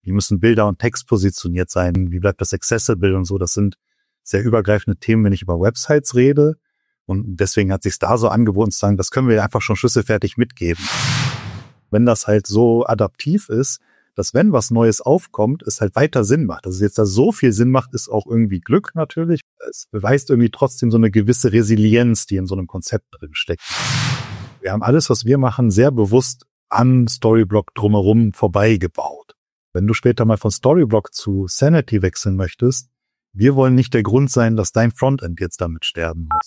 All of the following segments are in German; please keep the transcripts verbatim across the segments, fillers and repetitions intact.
Wie müssen Bilder und Text positioniert sein? Wie bleibt das accessible und so? Das sind sehr übergreifende Themen, wenn ich über Websites rede. Und deswegen hat sich da so angeboten zu sagen, das können wir einfach schon schlüsselfertig mitgeben. Wenn das halt so adaptiv ist, dass wenn was Neues aufkommt, es halt weiter Sinn macht. Dass es jetzt da so viel Sinn macht, ist auch irgendwie Glück natürlich. Es beweist irgendwie trotzdem so eine gewisse Resilienz, die in so einem Konzept drin steckt. Wir haben alles, was wir machen, sehr bewusst an Storyblock drumherum vorbeigebaut. Wenn du später mal von Storyblock zu Sanity wechseln möchtest, wir wollen nicht der Grund sein, dass dein Frontend jetzt damit sterben muss.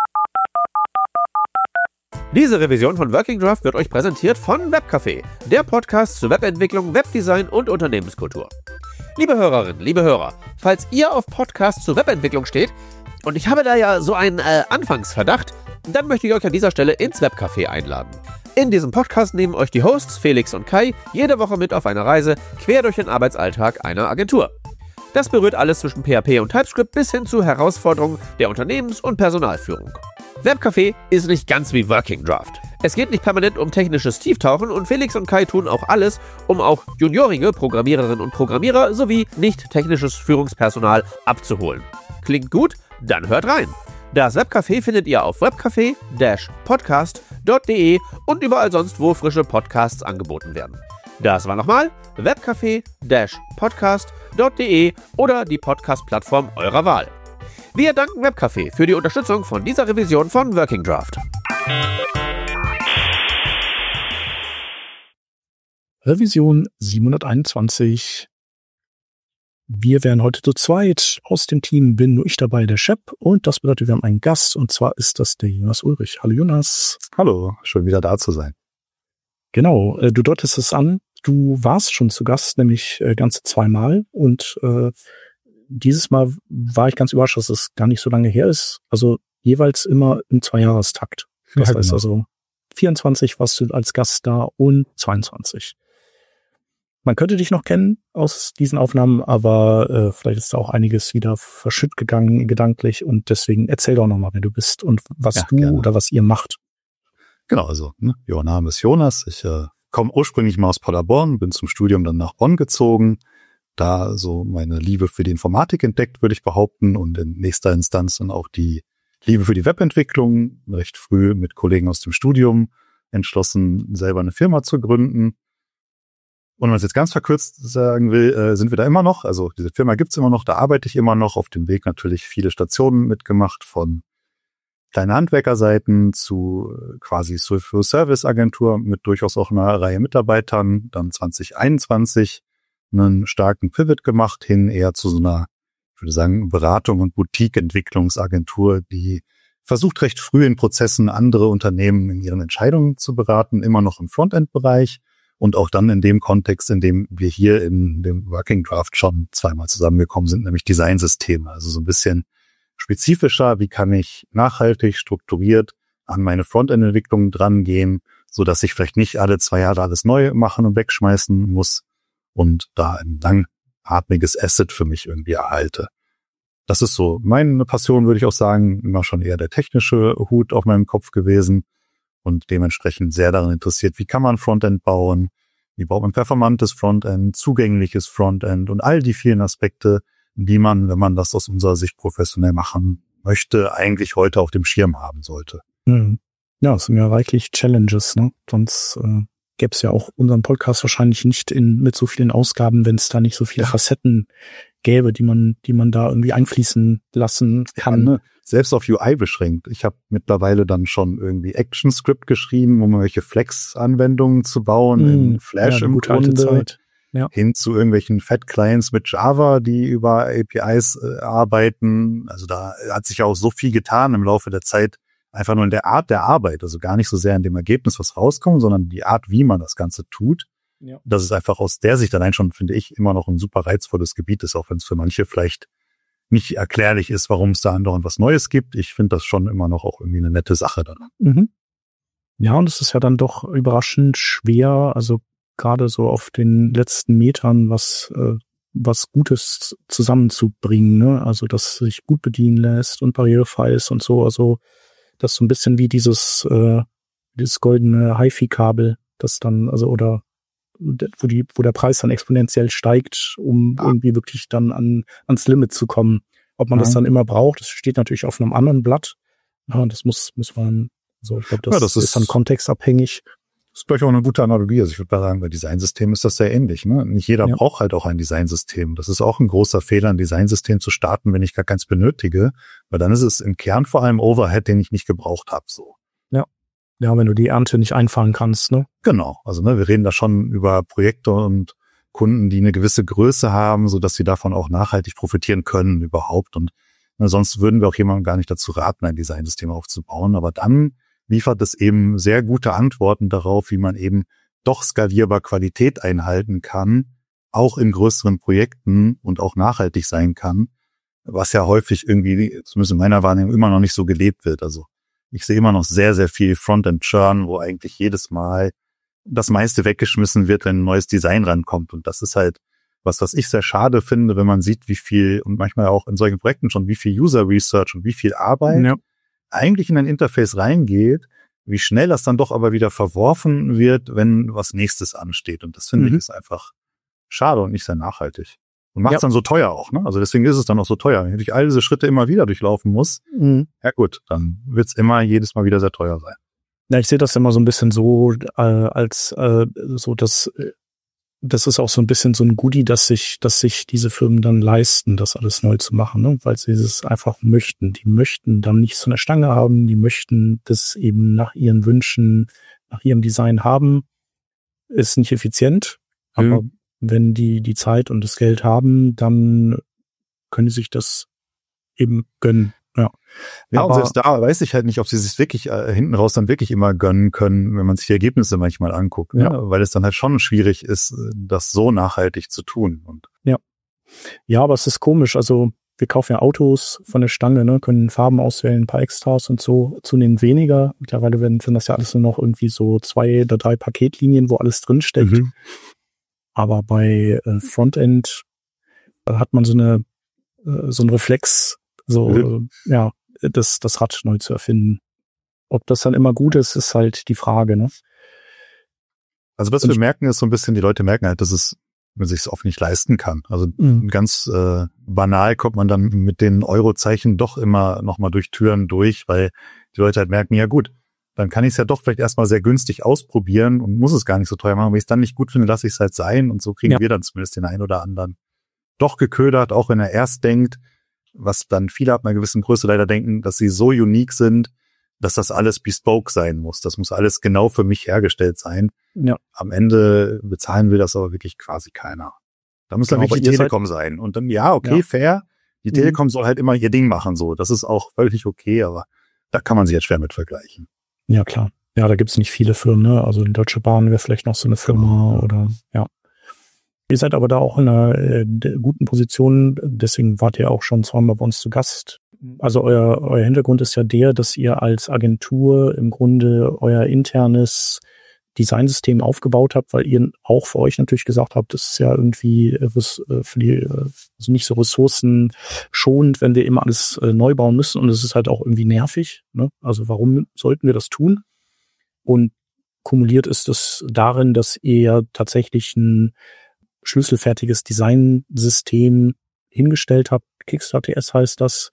Diese Revision von Working Draft wird euch präsentiert von Webcafé, der Podcast zur Webentwicklung, Webdesign und Unternehmenskultur. Liebe Hörerinnen, liebe Hörer, falls ihr auf Podcasts zur Webentwicklung steht, und ich habe da ja so einen äh, Anfangsverdacht, dann möchte ich euch an dieser Stelle ins Webcafé einladen. In diesem Podcast nehmen euch die Hosts Felix und Kai jede Woche mit auf eine Reise quer durch den Arbeitsalltag einer Agentur. Das berührt alles zwischen P H P und TypeScript bis hin zu Herausforderungen der Unternehmens- und Personalführung. Webcafé ist nicht ganz wie Working Draft. Es geht nicht permanent um technisches Tieftauchen und Felix und Kai tun auch alles, um auch juniorige Programmiererinnen und Programmierer sowie nicht technisches Führungspersonal abzuholen. Klingt gut? Dann hört rein! Das Webcafé findet ihr auf webcafé Bindestrich podcast Punkt de und überall sonst, wo frische Podcasts angeboten werden. Das war nochmal webcafé Bindestrich podcast Punkt de oder die Podcast-Plattform eurer Wahl. Wir danken Webcafé für die Unterstützung von dieser Revision von Working Draft. Revision siebenhunderteinundzwanzig. Wir wären heute zu zweit. Aus dem Team bin nur ich dabei, der Shep. Und das bedeutet, wir haben einen Gast. Und zwar ist das der Jonas Ulrich. Hallo Jonas. Hallo, schön wieder da zu sein. Genau, du deutest es an. Du warst schon zu Gast, nämlich ganze zweimal. Und äh, dieses Mal war ich ganz überrascht, dass es gar nicht so lange her ist. Also jeweils immer im Zweijahrestakt. Das Ja, heißt genau. also vierundzwanzig warst du als Gast da und zweiundzwanzig. Man könnte dich noch kennen aus diesen Aufnahmen, aber äh, vielleicht ist da auch einiges wieder verschütt gegangen gedanklich und deswegen erzähl doch nochmal, wer du bist und was Ja, du gerne. oder was ihr macht. Genau, also, ne, mein Name ist Jonas. Ich äh, komme ursprünglich mal aus Paderborn, bin zum Studium dann nach Bonn gezogen. Da so meine Liebe für die Informatik entdeckt, würde ich behaupten, und in nächster Instanz dann auch die Liebe für die Webentwicklung. Recht früh mit Kollegen aus dem Studium entschlossen, selber eine Firma zu gründen. Und wenn man es jetzt ganz verkürzt sagen will, äh, sind wir da immer noch. Also diese Firma gibt's immer noch, da arbeite ich immer noch. Auf dem Weg natürlich viele Stationen mitgemacht, von kleinen Handwerkerseiten zu äh, quasi Service-Agentur mit durchaus auch einer Reihe Mitarbeitern. Dann zwanzig einundzwanzig einen starken Pivot gemacht hin eher zu so einer, ich würde sagen, Beratung- und Boutique-Entwicklungsagentur, die versucht recht früh in Prozessen andere Unternehmen in ihren Entscheidungen zu beraten, immer noch im Frontend-Bereich und auch dann in dem Kontext, in dem wir hier in dem Working Draft schon zweimal zusammengekommen sind, nämlich Designsysteme. Also so ein bisschen spezifischer, wie kann ich nachhaltig, strukturiert an meine Frontend-Entwicklung drangehen, so dass ich vielleicht nicht alle zwei Jahre alles neu machen und wegschmeißen muss, und da ein langatmiges Asset für mich irgendwie erhalte. Das ist so meine Passion, würde ich auch sagen, immer schon eher der technische Hut auf meinem Kopf gewesen und dementsprechend sehr daran interessiert, wie kann man Frontend bauen, wie baut man performantes Frontend, zugängliches Frontend und all die vielen Aspekte, die man, wenn man das aus unserer Sicht professionell machen möchte, eigentlich heute auf dem Schirm haben sollte. Hm. Ja, es sind ja reichlich Challenges, ne? Sonst äh gäbe es ja auch unseren Podcast wahrscheinlich nicht in mit so vielen Ausgaben, wenn es da nicht so viele Ja. Facetten gäbe, die man die man da irgendwie einfließen lassen kann. Ja, ne? Selbst auf U I beschränkt. Ich habe mittlerweile dann schon irgendwie ActionScript geschrieben, um irgendwelche Flex-Anwendungen zu bauen, Hm. in Flash ja, im gute alte Grunde, Zeit. Ja. hin zu irgendwelchen Fat-Clients mit Java, die über A P Is äh, arbeiten. Also da hat sich ja auch so viel getan im Laufe der Zeit, einfach nur in der Art der Arbeit, also gar nicht so sehr in dem Ergebnis, was rauskommt, sondern die Art, wie man das Ganze tut. Ja. Das ist einfach aus der Sicht allein schon, finde ich, immer noch ein super reizvolles Gebiet ist, auch wenn es für manche vielleicht nicht erklärlich ist, warum es da andauernd was Neues gibt. Ich finde das schon immer noch auch irgendwie eine nette Sache dann. Mhm. Ja, und es ist ja dann doch überraschend schwer, also gerade so auf den letzten Metern was äh, was Gutes zusammenzubringen, ne? Also dass sich gut bedienen lässt und barrierefrei ist und so. Also das ist so ein bisschen wie dieses äh, dieses goldene HiFi-Kabel, das dann, also oder wo die, wo der Preis dann exponentiell steigt, um ja. irgendwie wirklich dann an, ans Limit zu kommen. Ob man ja. das dann immer braucht, das steht natürlich auf einem anderen Blatt. Ja, das muss, muss man, so, ich glaube, das, ja, das ist, ist dann kontextabhängig. Das ist gleich auch eine gute Analogie. Also ich würde mal sagen, bei Designsystemen ist das sehr ähnlich. Ne? Nicht jeder ja. braucht halt auch ein Designsystem. Das ist auch ein großer Fehler, ein Designsystem zu starten, wenn ich gar keins benötige. Weil dann ist es im Kern vor allem Overhead, den ich nicht gebraucht habe. So. Ja. Ja, wenn du die Ernte nicht einfahren kannst, ne? Genau. Also ne, wir reden da schon über Projekte und Kunden, die eine gewisse Größe haben, so dass sie davon auch nachhaltig profitieren können überhaupt. Und ne, sonst würden wir auch jemandem gar nicht dazu raten, ein Designsystem aufzubauen. Aber dann liefert es eben sehr gute Antworten darauf, wie man eben doch skalierbar Qualität einhalten kann, auch in größeren Projekten und auch nachhaltig sein kann, was ja häufig irgendwie, zumindest in meiner Wahrnehmung, immer noch nicht so gelebt wird. Also ich sehe immer noch sehr, sehr viel Frontend-Churn, wo eigentlich jedes Mal das meiste weggeschmissen wird, wenn ein neues Design rankommt. Und das ist halt was, was ich sehr schade finde, wenn man sieht, wie viel, und manchmal auch in solchen Projekten schon, wie viel User-Research und wie viel Arbeit ja. eigentlich in ein Interface reingeht, wie schnell das dann doch aber wieder verworfen wird, wenn was Nächstes ansteht. Und das finde mhm. ich ist einfach schade und nicht sehr nachhaltig. Und macht es ja. dann so teuer auch, ne? Also deswegen ist es dann auch so teuer. Wenn ich all diese Schritte immer wieder durchlaufen muss, mhm. ja gut, dann wird es immer jedes Mal wieder sehr teuer sein. Ja, ich sehe das immer so ein bisschen so, äh, als äh, so, dass das ist auch so ein bisschen so ein Goodie, dass sich, dass sich diese Firmen dann leisten, das alles neu zu machen, ne? Weil sie es einfach möchten. Die möchten dann nichts von der Stange haben, die möchten das eben nach ihren Wünschen, nach ihrem Design haben. Ist nicht effizient, mhm. aber wenn die die Zeit und das Geld haben, dann können sie sich das eben gönnen. Ja, ja aber, und selbst da weiß ich halt nicht, ob sie sich wirklich äh, hinten raus dann wirklich immer gönnen können, wenn man sich die Ergebnisse manchmal anguckt, ja. ne? Weil es dann halt schon schwierig ist, das so nachhaltig zu tun. Und ja, ja, aber es ist komisch. Also wir kaufen ja Autos von der Stange, ne, können Farben auswählen, ein paar Extras und so, zunehmend weniger. Mittlerweile werden sind das ja alles nur noch irgendwie so zwei oder drei Paketlinien, wo alles drinsteckt. Mhm. Aber bei äh, Frontend hat man so eine äh, so einen Reflex, so, mhm. ja, das, das Rad neu zu erfinden. Ob das dann immer gut ist, ist halt die Frage, ne? Also was Und wir merken ist so ein bisschen, die Leute merken halt, dass es, man sich es oft nicht leisten kann. Also mhm. ganz äh, banal kommt man dann mit den Eurozeichen doch immer nochmal durch Türen durch, weil die Leute halt merken, ja gut, dann kann ich es ja doch vielleicht erstmal sehr günstig ausprobieren und muss es gar nicht so teuer machen. Wenn ich es dann nicht gut finde, lasse ich es halt sein. Und so kriegen ja. wir dann zumindest den einen oder anderen doch geködert, auch wenn er erst denkt, was dann viele ab einer gewissen Größe leider denken, dass sie so unique sind, dass das alles bespoke sein muss. Das muss alles genau für mich hergestellt sein. Ja. Am Ende bezahlen will das aber wirklich quasi keiner. Da muss dann genau, wirklich die Telekom sein. Und dann, ja, okay, ja. fair. Die Telekom mhm. soll halt immer ihr Ding machen, so. Das ist auch völlig okay, aber da kann man sich jetzt schwer mit vergleichen. Ja, klar. Ja, da gibt's nicht viele Firmen, ne? Also die Deutsche Bahn wäre vielleicht noch so eine Firma genau. oder, ja. Ihr seid aber da auch in einer äh, guten Position, deswegen wart ihr auch schon zweimal bei uns zu Gast. Also euer, euer Hintergrund ist ja der, dass ihr als Agentur im Grunde euer internes Designsystem aufgebaut habt, weil ihr auch für euch natürlich gesagt habt, das ist ja irgendwie äh, für die, also nicht so ressourcenschonend, wenn wir immer alles äh, neu bauen müssen und es ist halt auch irgendwie nervig, ne? Also warum sollten wir das tun? Und kumuliert ist es darin, dass ihr tatsächlich ein schlüsselfertiges Designsystem hingestellt habt. Kickstarter.ts heißt das.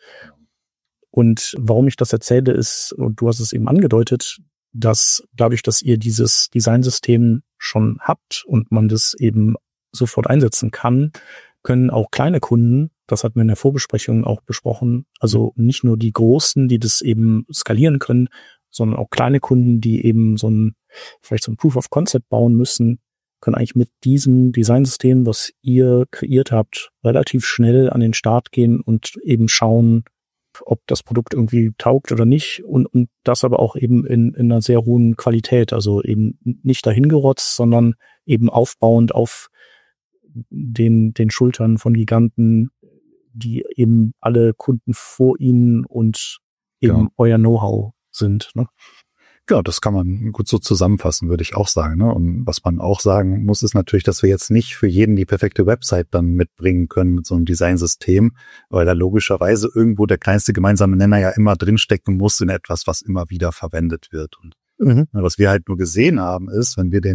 Und warum ich das erzähle ist, und du hast es eben angedeutet, dass dadurch, dass ihr dieses Designsystem schon habt und man das eben sofort einsetzen kann, können auch kleine Kunden, das hatten wir in der Vorbesprechung auch besprochen, also nicht nur die Großen, die das eben skalieren können, sondern auch kleine Kunden, die eben so ein, vielleicht so ein Proof of Concept bauen müssen, können eigentlich mit diesem Designsystem, was ihr kreiert habt, relativ schnell an den Start gehen und eben schauen, ob das Produkt irgendwie taugt oder nicht und, und das aber auch eben in, in einer sehr hohen Qualität, also eben nicht dahingerotzt, sondern eben aufbauend auf den, den Schultern von Giganten, die eben alle Kunden vor ihnen und eben ja. euer Know-how sind, ne? Ja, das kann man gut so zusammenfassen, würde ich auch sagen, ne? Und was man auch sagen muss, ist natürlich, dass wir jetzt nicht für jeden die perfekte Website dann mitbringen können mit so einem Designsystem, weil da logischerweise irgendwo der kleinste gemeinsame Nenner ja immer drinstecken muss in etwas, was immer wieder verwendet wird. Und mhm. was wir halt nur gesehen haben, ist, wenn wir den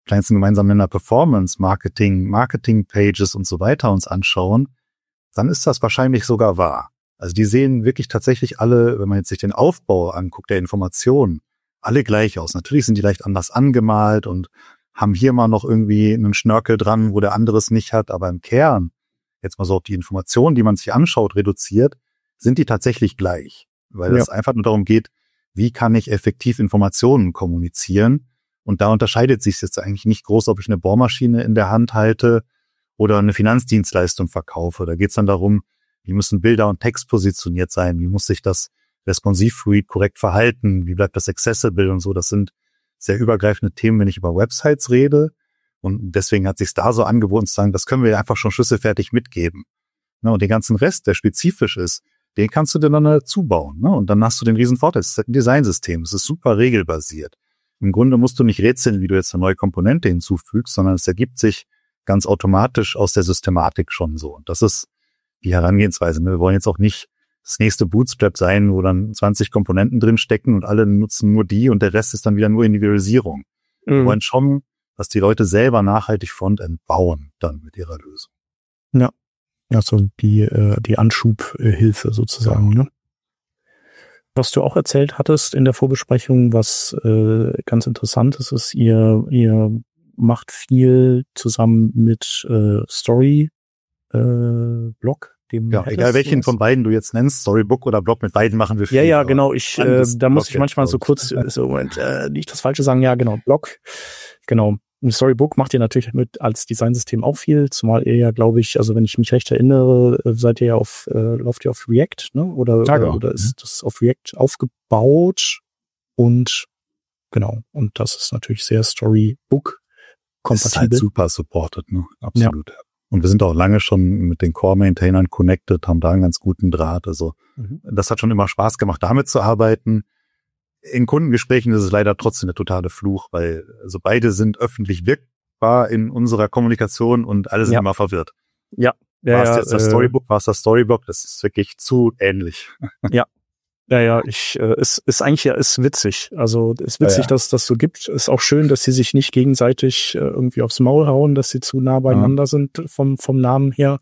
kleinsten gemeinsamen Nenner Performance, Marketing, Marketing-Pages und so weiter uns anschauen, dann ist das wahrscheinlich sogar wahr. Also die sehen wirklich tatsächlich alle, wenn man jetzt sich den Aufbau anguckt, der Informationen, alle gleich aus. Natürlich sind die leicht anders angemalt und haben hier mal noch irgendwie einen Schnörkel dran, wo der andere es nicht hat, aber im Kern, jetzt mal so auf die Informationen, die man sich anschaut, reduziert, sind die tatsächlich gleich. Weil es ja. einfach nur darum geht, wie kann ich effektiv Informationen kommunizieren? Und da unterscheidet sich es jetzt eigentlich nicht groß, ob ich eine Bohrmaschine in der Hand halte oder eine Finanzdienstleistung verkaufe. Da geht es dann darum, wie müssen Bilder und Text positioniert sein? Wie muss sich das Responsive-Read korrekt verhalten? Wie bleibt das accessible und so? Das sind sehr übergreifende Themen, wenn ich über Websites rede. Und deswegen hat sich da so angeboten zu sagen, das können wir einfach schon schlüsselfertig mitgeben. Und den ganzen Rest, der spezifisch ist, den kannst du dir dann dazu bauen. Und dann hast du den riesen Vorteil. Es ist halt ein Designsystem. Es ist super regelbasiert. Im Grunde musst du nicht rätseln, wie du jetzt eine neue Komponente hinzufügst, sondern es ergibt sich ganz automatisch aus der Systematik schon so. Und das ist die Herangehensweise. Wir wollen jetzt auch nicht das nächste Bootstrap sein, wo dann zwanzig Komponenten drin stecken und alle nutzen nur die und der Rest ist dann wieder nur Individualisierung. Mhm. Wir wollen schon, dass die Leute selber nachhaltig Frontend bauen dann mit ihrer Lösung. Ja, also die äh, die Anschubhilfe sozusagen. Ja. Ne? Was du auch erzählt hattest in der Vorbesprechung, was äh, ganz interessant ist, ist, ihr ihr macht viel zusammen mit äh, Story äh, Blog, dem ja, egal welchen von beiden du jetzt nennst, Storybook oder Blog, mit beiden machen wir viel. Ja, ja, genau. Ich äh, da muss ich manchmal so kurz so Moment, äh, nicht das Falsche sagen. Ja, genau, Blog, genau. Im Storybook macht ihr natürlich mit als Designsystem auch viel, zumal ihr ja, glaube ich, also wenn ich mich recht erinnere, seid ihr ja auf, äh, lauft ihr auf React, ne? Oder, ja, genau. oder ist das auf React aufgebaut? Und genau, und das ist natürlich sehr Storybook-kompatibel. Das ist halt super supported, ne? Absolut. Ja. Und wir sind auch lange schon mit den Core-Maintainern connected, haben da einen ganz guten Draht. Also mhm. das hat schon immer Spaß gemacht, damit zu arbeiten. In Kundengesprächen ist es leider trotzdem der totale Fluch, weil also beide sind öffentlich wirkbar in unserer Kommunikation und alle sind ja. immer verwirrt. Ja. ja war es ja, jetzt das äh, Storybook, war es das Storybook? Das ist wirklich zu ähnlich. Ja. Ja, ja, ich, äh, ist, ist eigentlich ja, ist witzig. Also, ist witzig, ja, ja. dass das so gibt. Ist auch schön, dass sie sich nicht gegenseitig äh, irgendwie aufs Maul hauen, dass sie zu nah beieinander ja. sind vom, vom Namen her.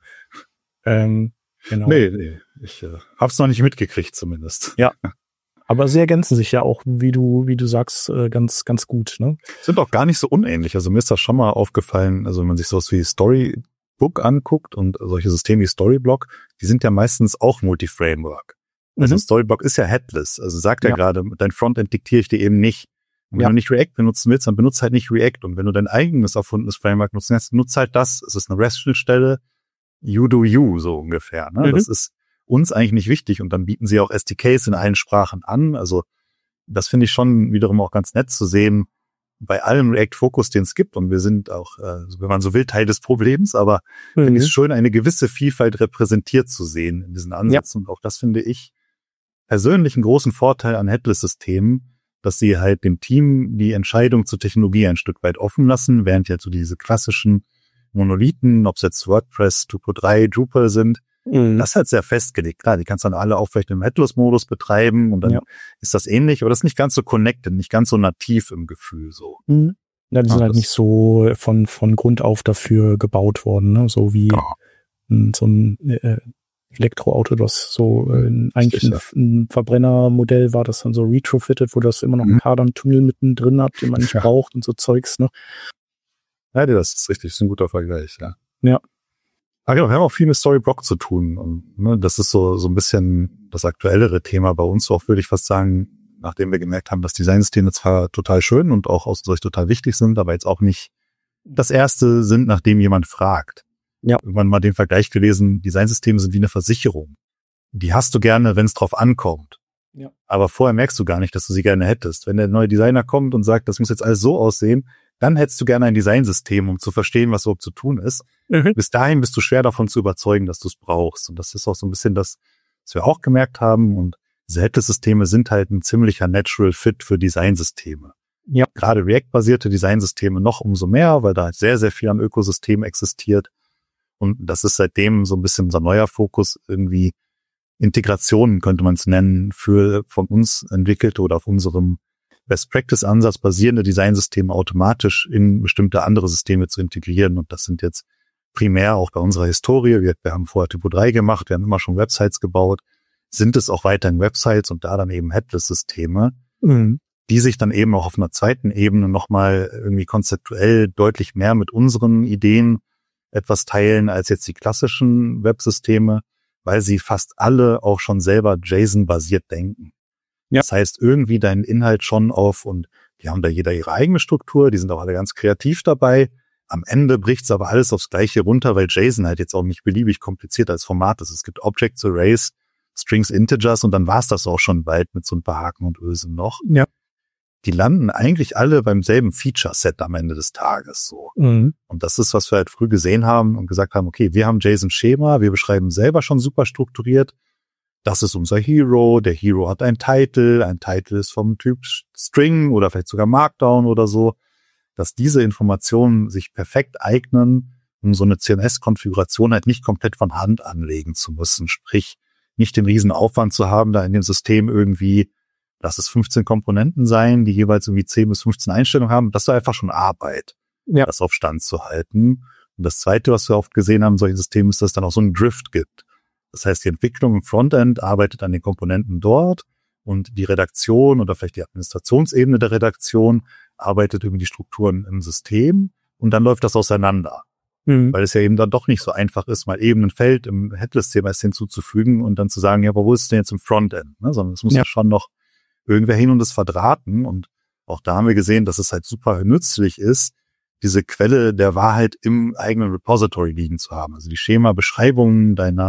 Ähm, genau. Nee, nee, ich äh, hab's noch nicht mitgekriegt zumindest. Ja. Aber sie ergänzen sich ja auch, wie du, wie du sagst, äh, ganz, ganz gut, ne? Sind auch gar nicht so unähnlich. Also mir ist das schon mal aufgefallen, also wenn man sich sowas wie Storybook anguckt und solche Systeme wie Storyblock, die sind ja meistens auch Multi-Framework. Also mhm. Storyblock ist ja headless. Also sagt ja, ja gerade, dein Frontend diktiere ich dir eben nicht. Und wenn ja. du nicht React benutzen willst, dann benutzt halt nicht React. Und wenn du dein eigenes erfundenes Framework nutzen willst, nutzt halt das. Es ist eine REST-Schnittstelle, you do you, so ungefähr. Ne? Mhm. Das ist uns eigentlich nicht wichtig. Und dann bieten sie auch S D Ks in allen Sprachen an. Also das finde ich schon wiederum auch ganz nett zu sehen, bei allem React-Fokus, den es gibt. Und wir sind auch, äh, wenn man so will, Teil des Problems. Aber mhm. finde ich es schön, eine gewisse Vielfalt repräsentiert zu sehen in diesen Ansätzen. Ja. Und auch das finde ich persönlich einen großen Vorteil an Headless-Systemen, dass sie halt dem Team die Entscheidung zur Technologie ein Stück weit offen lassen, während ja so diese klassischen Monolithen, ob es jetzt WordPress, Typo drei, Drupal sind, mhm. das ist halt sehr festgelegt. Klar, die kannst du dann alle auch vielleicht im Headless-Modus betreiben und dann ja. ist das ähnlich, aber das ist nicht ganz so connected, nicht ganz so nativ im Gefühl so. Mhm. Ja, die sind ja, halt nicht so von von Grund auf dafür gebaut worden, ne? So wie oh. so ein äh, Elektroauto, das so äh, eigentlich ein, ein Verbrennermodell war, das dann so retrofitted, wo das immer noch einen mhm. Kardantunnel mittendrin hat, den man nicht ja. braucht und so Zeugs, ne? Ja, das ist richtig, das ist ein guter Vergleich, ja. Ja. Ah, genau, wir haben auch viel mit Storyblock zu tun und ne, das ist so so ein bisschen das aktuellere Thema bei uns, auch würde ich fast sagen, nachdem wir gemerkt haben, dass Designsysteme zwar total schön und auch aus Sicht total wichtig sind, aber jetzt auch nicht das erste sind, nachdem jemand fragt. Ja. Irgendwann mal den Vergleich gelesen, Designsysteme sind wie eine Versicherung. Die hast du gerne, wenn es drauf ankommt. Ja. Aber vorher merkst du gar nicht, dass du sie gerne hättest. Wenn der neue Designer kommt und sagt, das muss jetzt alles so aussehen, dann hättest du gerne ein Designsystem, um zu verstehen, was überhaupt zu tun ist. Mhm. Bis dahin bist du schwer davon zu überzeugen, dass du es brauchst. Und das ist auch so ein bisschen das, was wir auch gemerkt haben. Und diese Headless-Systeme sind halt ein ziemlicher Natural Fit für Designsysteme. Ja. Gerade React-basierte Designsysteme noch umso mehr, weil da halt sehr, sehr viel am Ökosystem existiert. Und das ist seitdem so ein bisschen unser neuer Fokus, irgendwie Integrationen könnte man es nennen, für von uns entwickelte oder auf unserem Best-Practice-Ansatz basierende Designsysteme automatisch in bestimmte andere Systeme zu integrieren. Und das sind jetzt primär auch bei unserer Historie. Wir, wir haben vorher Typo drei gemacht, wir haben immer schon Websites gebaut, sind es auch weiterhin Websites und da dann eben Headless-Systeme, mhm. die sich dann eben auch auf einer zweiten Ebene nochmal irgendwie konzeptuell deutlich mehr mit unseren Ideen etwas teilen als jetzt die klassischen Websysteme, weil sie fast alle auch schon selber JSON-basiert denken. Ja. Das heißt, irgendwie deinen Inhalt schon auf, und die haben da jeder ihre eigene Struktur, die sind auch alle ganz kreativ dabei. Am Ende bricht's aber alles aufs Gleiche runter, weil JSON halt jetzt auch nicht beliebig kompliziert als Format ist. Es gibt Objects, Arrays, Strings, Integers und dann war's das auch schon bald mit so ein paar Haken und Ösen noch. Ja. Die landen eigentlich alle beim selben Feature-Set am Ende des Tages so. Mhm. Und das ist, was wir halt früh gesehen haben und gesagt haben, okay, wir haben JSON-Schema, wir beschreiben selber schon super strukturiert. Das ist unser Hero, der Hero hat ein Title, ein Title ist vom Typ String oder vielleicht sogar Markdown oder so, dass diese Informationen sich perfekt eignen, um so eine C M S-Konfiguration halt nicht komplett von Hand anlegen zu müssen, sprich nicht den riesen Aufwand zu haben, da in dem System irgendwie, lass es fünfzehn Komponenten sein, die jeweils irgendwie zehn bis fünfzehn Einstellungen haben, das ist einfach schon Arbeit, ja. das auf Stand zu halten. Und das Zweite, was wir oft gesehen haben in solchen Systemen, ist, dass es dann auch so einen Drift gibt. Das heißt, die Entwicklung im Frontend arbeitet an den Komponenten dort und die Redaktion oder vielleicht die Administrationsebene der Redaktion arbeitet über die Strukturen im System und dann läuft das auseinander. Mhm. Weil es ja eben dann doch nicht so einfach ist, mal eben ein Feld im Headless-C M S hinzuzufügen und dann zu sagen, ja, aber wo ist es denn jetzt im Frontend? Ne? Sondern es muss ja. ja schon noch irgendwer hin und das verdrahten. Und auch da haben wir gesehen, dass es halt super nützlich ist, diese Quelle der Wahrheit im eigenen Repository liegen zu haben. Also die Schema-Beschreibungen deiner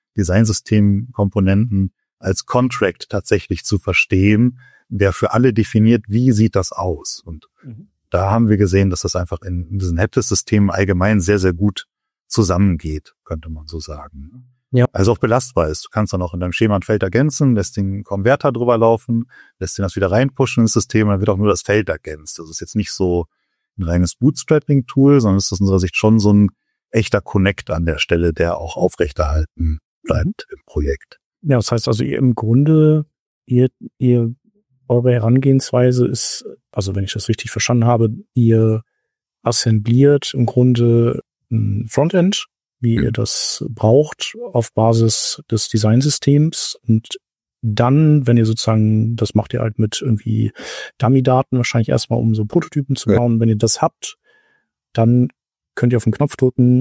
Designsystemkomponenten als Contract tatsächlich zu verstehen, der für alle definiert, wie sieht das aus. Und mhm. da haben wir gesehen, dass das einfach in diesen Headless-Systemen allgemein sehr, sehr gut zusammengeht, könnte man so sagen. Ja. Also auch belastbar ist. Du kannst dann auch in deinem Schema ein Feld ergänzen, lässt den Konverter drüber laufen, lässt den das wieder reinpushen ins System, dann wird auch nur das Feld ergänzt. Das ist jetzt nicht so ein reines Bootstrapping-Tool, sondern ist aus unserer Sicht schon so ein echter Connect an der Stelle, der auch aufrechterhalten bleibt im Projekt. Ja, das heißt also, ihr im Grunde, ihr, ihr, eure Herangehensweise ist, also wenn ich das richtig verstanden habe, ihr assembliert im Grunde ein Frontend, wie mhm. ihr das braucht, auf Basis des Designsystems und dann, wenn ihr sozusagen, das macht ihr halt mit irgendwie Dummy-Daten wahrscheinlich erstmal, um so Prototypen zu bauen. Ja. Wenn ihr das habt, dann könnt ihr auf den Knopf drücken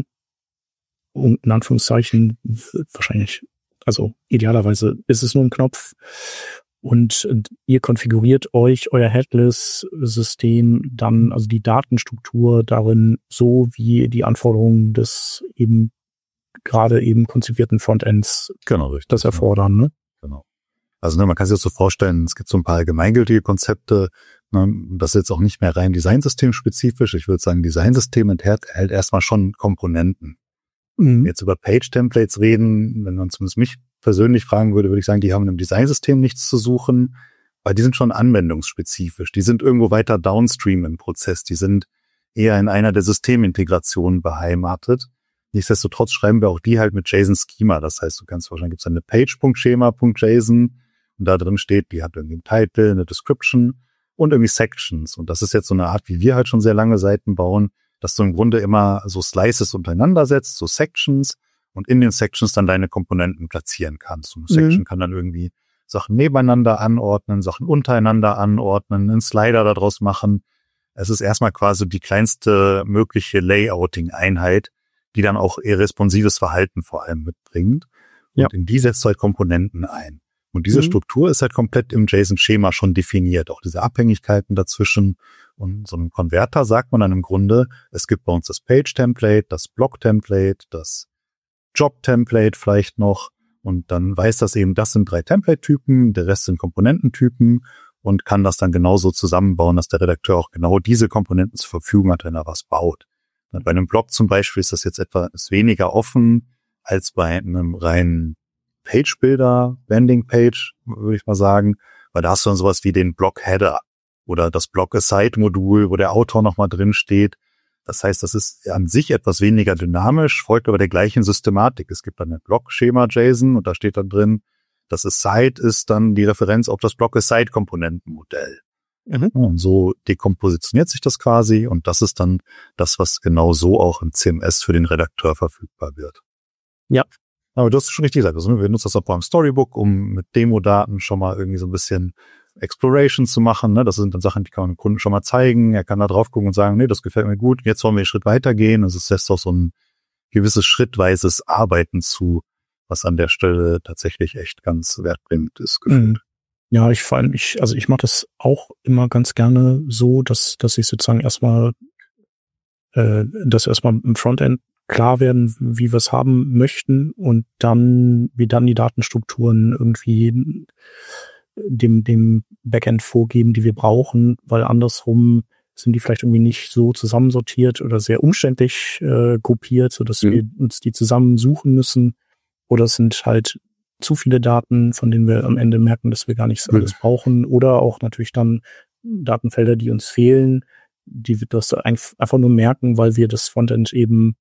und in Anführungszeichen wahrscheinlich, also idealerweise ist es nur ein Knopf und ihr konfiguriert euch euer Headless-System dann, also die Datenstruktur darin so, wie die Anforderungen des eben gerade eben konzipierten Frontends genau, richtig, das erfordern, ne? Genau. Also ne, man kann sich das so vorstellen, es gibt so ein paar allgemeingültige Konzepte, ne, das ist jetzt auch nicht mehr rein Designsystem-spezifisch. Ich würde sagen, Designsystem enthält halt erstmal schon Komponenten. Mhm. Jetzt über Page-Templates reden, wenn man zumindest mich persönlich fragen würde, würde ich sagen, die haben im Designsystem nichts zu suchen, weil die sind schon anwendungsspezifisch. Die sind irgendwo weiter downstream im Prozess. Die sind eher in einer der Systemintegrationen beheimatet. Nichtsdestotrotz schreiben wir auch die halt mit JSON-Schema. Das heißt, du kannst wahrscheinlich, gibt's eine Page.schema.json und da drin steht, die hat irgendwie einen Title, eine Description und irgendwie Sections. Und das ist jetzt so eine Art, wie wir halt schon sehr lange Seiten bauen, dass du im Grunde immer so Slices untereinander setzt, so Sections, und in den Sections dann deine Komponenten platzieren kannst. Und eine Section mhm. kann dann irgendwie Sachen nebeneinander anordnen, Sachen untereinander anordnen, einen Slider daraus machen. Es ist erstmal quasi die kleinste mögliche Layouting-Einheit, die dann auch eher responsives Verhalten vor allem mitbringt. Ja. Und in die setzt du halt Komponenten ein. Und diese mhm. Struktur ist halt komplett im JSON-Schema schon definiert. Auch diese Abhängigkeiten dazwischen. Und so einem Konverter sagt man dann im Grunde, es gibt bei uns das Page-Template, das Block-Template, das Job-Template vielleicht noch. Und dann weiß das eben, das sind drei Template-Typen, der Rest sind Komponententypen und kann das dann genauso zusammenbauen, dass der Redakteur auch genau diese Komponenten zur Verfügung hat, wenn er was baut. Und bei einem Blog zum Beispiel ist das jetzt etwas weniger offen als bei einem reinen Page-Builder, Landing-Page, würde ich mal sagen, weil da hast du dann sowas wie den Blog-Header oder das Blog-Aside-Modul, wo der Autor nochmal drin steht. Das heißt, das ist an sich etwas weniger dynamisch, folgt aber der gleichen Systematik. Es gibt dann ein Blog-Schema-JSON und da steht dann drin, das Aside ist dann die Referenz auf das Blog-Aside-Komponentenmodell. Mhm. Und so dekompositioniert sich das quasi und das ist dann das, was genau so auch im C M S für den Redakteur verfügbar wird. Ja. Aber du hast schon richtig gesagt, also wir nutzen das auch beim Storybook, um mit Demo-Daten schon mal irgendwie so ein bisschen Exploration zu machen. Ne? Das sind dann Sachen, die kann man dem Kunden schon mal zeigen. Er kann da drauf gucken und sagen, nee, das gefällt mir gut, jetzt wollen wir einen Schritt weitergehen. Also es lässt auch so ein gewisses schrittweises Arbeiten zu, was an der Stelle tatsächlich echt ganz wertbringend ist, gefühlt. Ja, ich vor allem, ich, also ich mache das auch immer ganz gerne so, dass, dass ich sozusagen erstmal, äh, dass erstmal im Frontend klar werden, wie wir es haben möchten und dann, wie dann die Datenstrukturen irgendwie dem, dem Backend vorgeben, die wir brauchen, weil andersrum sind die vielleicht irgendwie nicht so zusammensortiert oder sehr umständlich äh, gruppiert, sodass mhm. wir uns die zusammen suchen müssen. Oder es sind halt zu viele Daten, von denen wir am Ende merken, dass wir gar nichts alles mhm. brauchen. Oder auch natürlich dann Datenfelder, die uns fehlen, die wir das einfach nur merken, weil wir das Frontend eben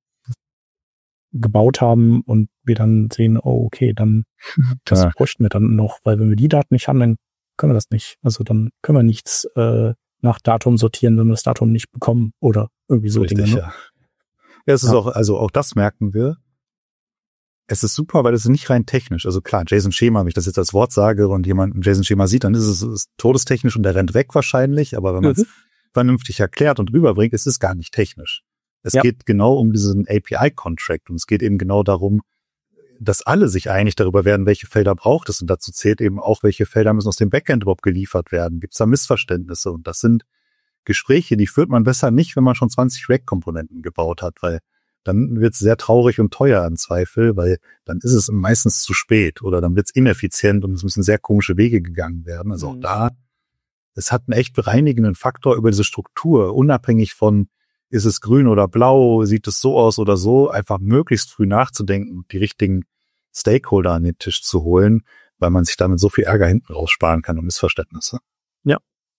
gebaut haben und wir dann sehen, oh, okay, dann das ja. bräuchten wir dann noch, weil wenn wir die Daten nicht haben, dann können wir das nicht. Also dann können wir nichts äh, nach Datum sortieren, wenn wir das Datum nicht bekommen oder irgendwie so Richtig, Dinge. Ne? Ja, ja es ist ja. auch, also auch das merken wir. Es ist super, weil es ist nicht rein technisch. Also klar, JSON-Schema, wenn ich das jetzt als Wort sage und jemand ein JSON-Schema sieht, dann ist es ist todestechnisch und der rennt weg wahrscheinlich. Aber wenn man es mhm. vernünftig erklärt und rüberbringt, ist es gar nicht technisch. Es ja. geht genau um diesen A P I-Contract und es geht eben genau darum, dass alle sich einig darüber werden, welche Felder braucht es und dazu zählt eben auch, welche Felder müssen aus dem Backend überhaupt geliefert werden. Gibt es da Missverständnisse? Und das sind Gespräche, die führt man besser nicht, wenn man schon zwanzig React-Komponenten gebaut hat, weil dann wird es sehr traurig und teuer im Zweifel, weil dann ist es meistens zu spät oder dann wird es ineffizient und es müssen sehr komische Wege gegangen werden. Also mhm. auch da, es hat einen echt bereinigenden Faktor über diese Struktur, unabhängig von ist es grün oder blau, sieht es so aus oder so, einfach möglichst früh nachzudenken und die richtigen Stakeholder an den Tisch zu holen, weil man sich damit so viel Ärger hinten raussparen kann und Missverständnisse. Ja.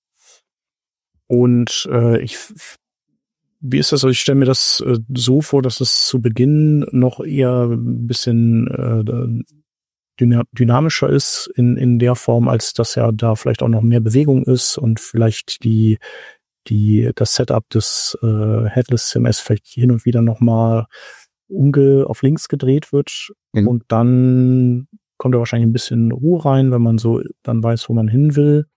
Und äh, ich, wie ist das? Also ich stelle mir das äh, so vor, dass es zu Beginn noch eher ein bisschen äh, dyna- dynamischer ist in in der Form, als dass ja da vielleicht auch noch mehr Bewegung ist und vielleicht die die das Setup des äh, Headless C M S vielleicht hin und wieder nochmal umge auf links gedreht wird mhm. und dann kommt da wahrscheinlich ein bisschen Ruhe rein, wenn man so dann weiß, wo man hin will.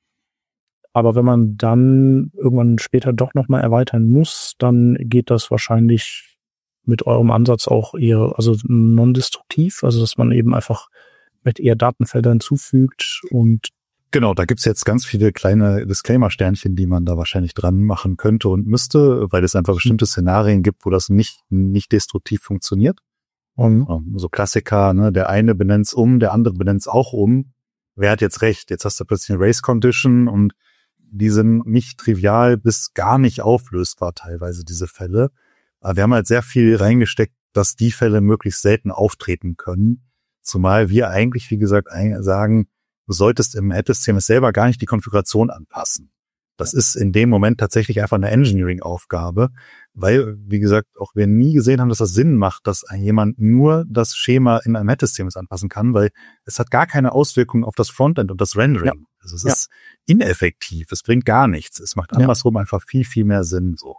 Aber wenn man dann irgendwann später doch nochmal erweitern muss, dann geht das wahrscheinlich mit eurem Ansatz auch eher, also non-destruktiv, also dass man eben einfach mit eher Datenfelder hinzufügt und genau, da gibt's jetzt ganz viele kleine Disclaimer-Sternchen, die man da wahrscheinlich dran machen könnte und müsste, weil es einfach bestimmte Szenarien gibt, wo das nicht nicht destruktiv funktioniert. Mhm. So Klassiker, ne, der eine benennt's um, der andere benennt's auch um. Wer hat jetzt recht? Jetzt hast du plötzlich eine Race-Condition und die sind nicht trivial bis gar nicht auflösbar teilweise, diese Fälle. Aber wir haben halt sehr viel reingesteckt, dass die Fälle möglichst selten auftreten können. Zumal wir eigentlich, wie gesagt, sagen, du solltest im Headless C M S selber gar nicht die Konfiguration anpassen. Das ist in dem Moment tatsächlich einfach eine Engineering-Aufgabe, weil, wie gesagt, auch wir nie gesehen haben, dass das Sinn macht, dass jemand nur das Schema in einem Headless C M S anpassen kann, weil es hat gar keine Auswirkungen auf das Frontend und das Rendering. Ja. Also es ja. ist ineffektiv, es bringt gar nichts. Es macht andersrum ja. einfach viel, viel mehr Sinn so.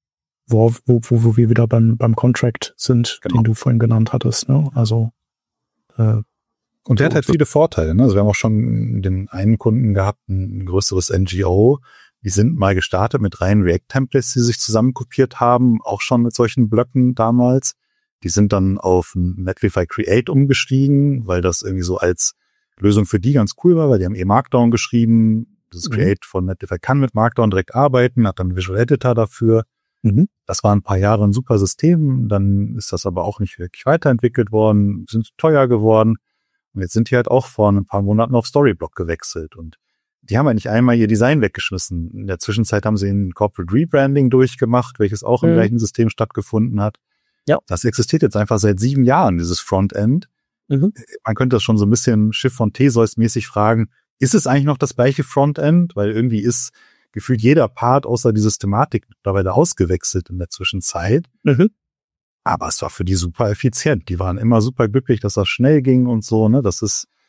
Wo, wo, wo, wo wir wieder beim, beim Contract sind, genau. den du vorhin genannt hattest, ne? Also äh, Und der hat halt viele Vorteile. Ne? Also wir haben auch schon den einen Kunden gehabt, ein größeres N G O. Die sind mal gestartet mit reinen React-Templates, die sich zusammenkopiert haben, auch schon mit solchen Blöcken damals. Die sind dann auf Netlify Create umgestiegen, weil das irgendwie so als Lösung für die ganz cool war, weil die haben eh Markdown geschrieben. Das Create mhm. von Netlify kann mit Markdown direkt arbeiten, hat dann einen Visual Editor dafür. Mhm. Das war ein paar Jahre ein super System. Dann ist das aber auch nicht wirklich weiterentwickelt worden, sind teuer geworden. Und jetzt sind die halt auch vor ein paar Monaten auf Storyblock gewechselt und die haben ja nicht einmal ihr Design weggeschmissen. In der Zwischenzeit haben sie ein Corporate Rebranding durchgemacht, welches auch im mhm. gleichen System stattgefunden hat. Ja. Das existiert jetzt einfach seit sieben Jahren, dieses Frontend. Mhm. Man könnte das schon so ein bisschen Schiff von Theseus mäßig fragen, ist es eigentlich noch das gleiche Frontend? Weil irgendwie ist gefühlt jeder Part außer die Systematik mittlerweile ausgewechselt in der Zwischenzeit. Mhm. Aber es war für die super effizient. Die waren immer super glücklich, dass das schnell ging und so, ne? Das ist,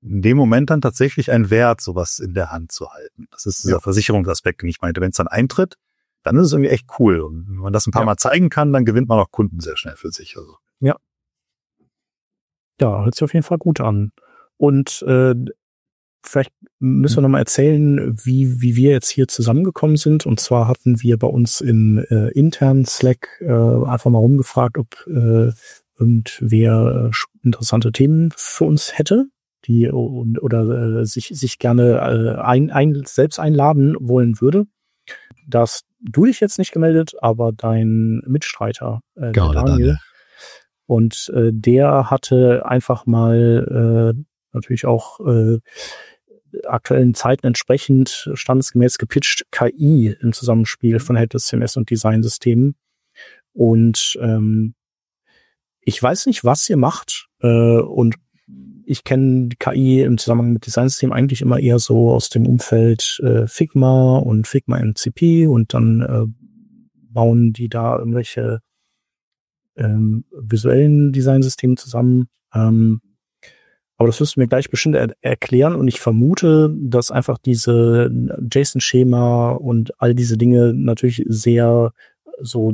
in dem Moment dann tatsächlich ein Wert, sowas in der Hand zu halten. Das ist dieser ja. Versicherungsaspekt, den ich meinte. Wenn es dann eintritt, dann ist es irgendwie echt cool. Und wenn man das ein paar ja. Mal zeigen kann, dann gewinnt man auch Kunden sehr schnell für sich. Also. Ja. Ja, hört sich auf jeden Fall gut an. Und äh, vielleicht müssen wir nochmal erzählen, wie wie wir jetzt hier zusammengekommen sind. Und zwar hatten wir bei uns im äh, internen Slack äh, einfach mal rumgefragt, ob äh, irgendwer äh, interessante Themen für uns hätte, die oder äh, sich sich gerne äh, ein, ein selbst einladen wollen würde. Da hast du dich jetzt nicht gemeldet, aber dein Mitstreiter, äh, genau, der Daniel. Daniel. Und äh, der hatte einfach mal äh, natürlich auch äh, aktuellen Zeiten entsprechend standesgemäß gepitcht K I im Zusammenspiel von Head C M S und Designsystemen. Und ähm, ich weiß nicht, was ihr macht. Äh, und ich kenne K I im Zusammenhang mit Designsystemen eigentlich immer eher so aus dem Umfeld äh, Figma und Figma M C P und dann äh, bauen die da irgendwelche ähm, visuellen Designsysteme zusammen. Ähm, aber das wirst du mir gleich bestimmt er- erklären und ich vermute, dass einfach diese JSON-Schema und all diese Dinge natürlich sehr so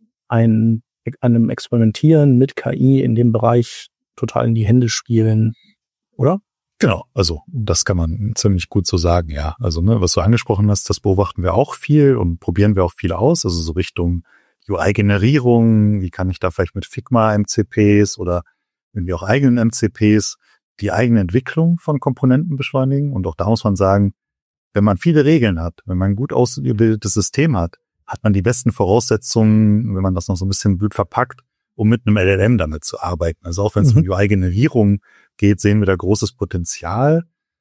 ein einem Experimentieren mit K I in dem Bereich total in die Hände spielen, oder? Genau, also das kann man ziemlich gut so sagen, ja. Also ne, was du angesprochen hast, das beobachten wir auch viel und probieren wir auch viel aus, also so Richtung U I-Generierung, wie kann ich da vielleicht mit Figma-M C Ps oder irgendwie auch eigenen M C Ps die eigene Entwicklung von Komponenten beschleunigen. Und auch da muss man sagen, wenn man viele Regeln hat, wenn man ein gut ausgebildetes System hat, hat man die besten Voraussetzungen, wenn man das noch so ein bisschen blöd verpackt, um mit einem L L M damit zu arbeiten. Also auch wenn es mhm. um U I-Generierung geht, sehen wir da großes Potenzial.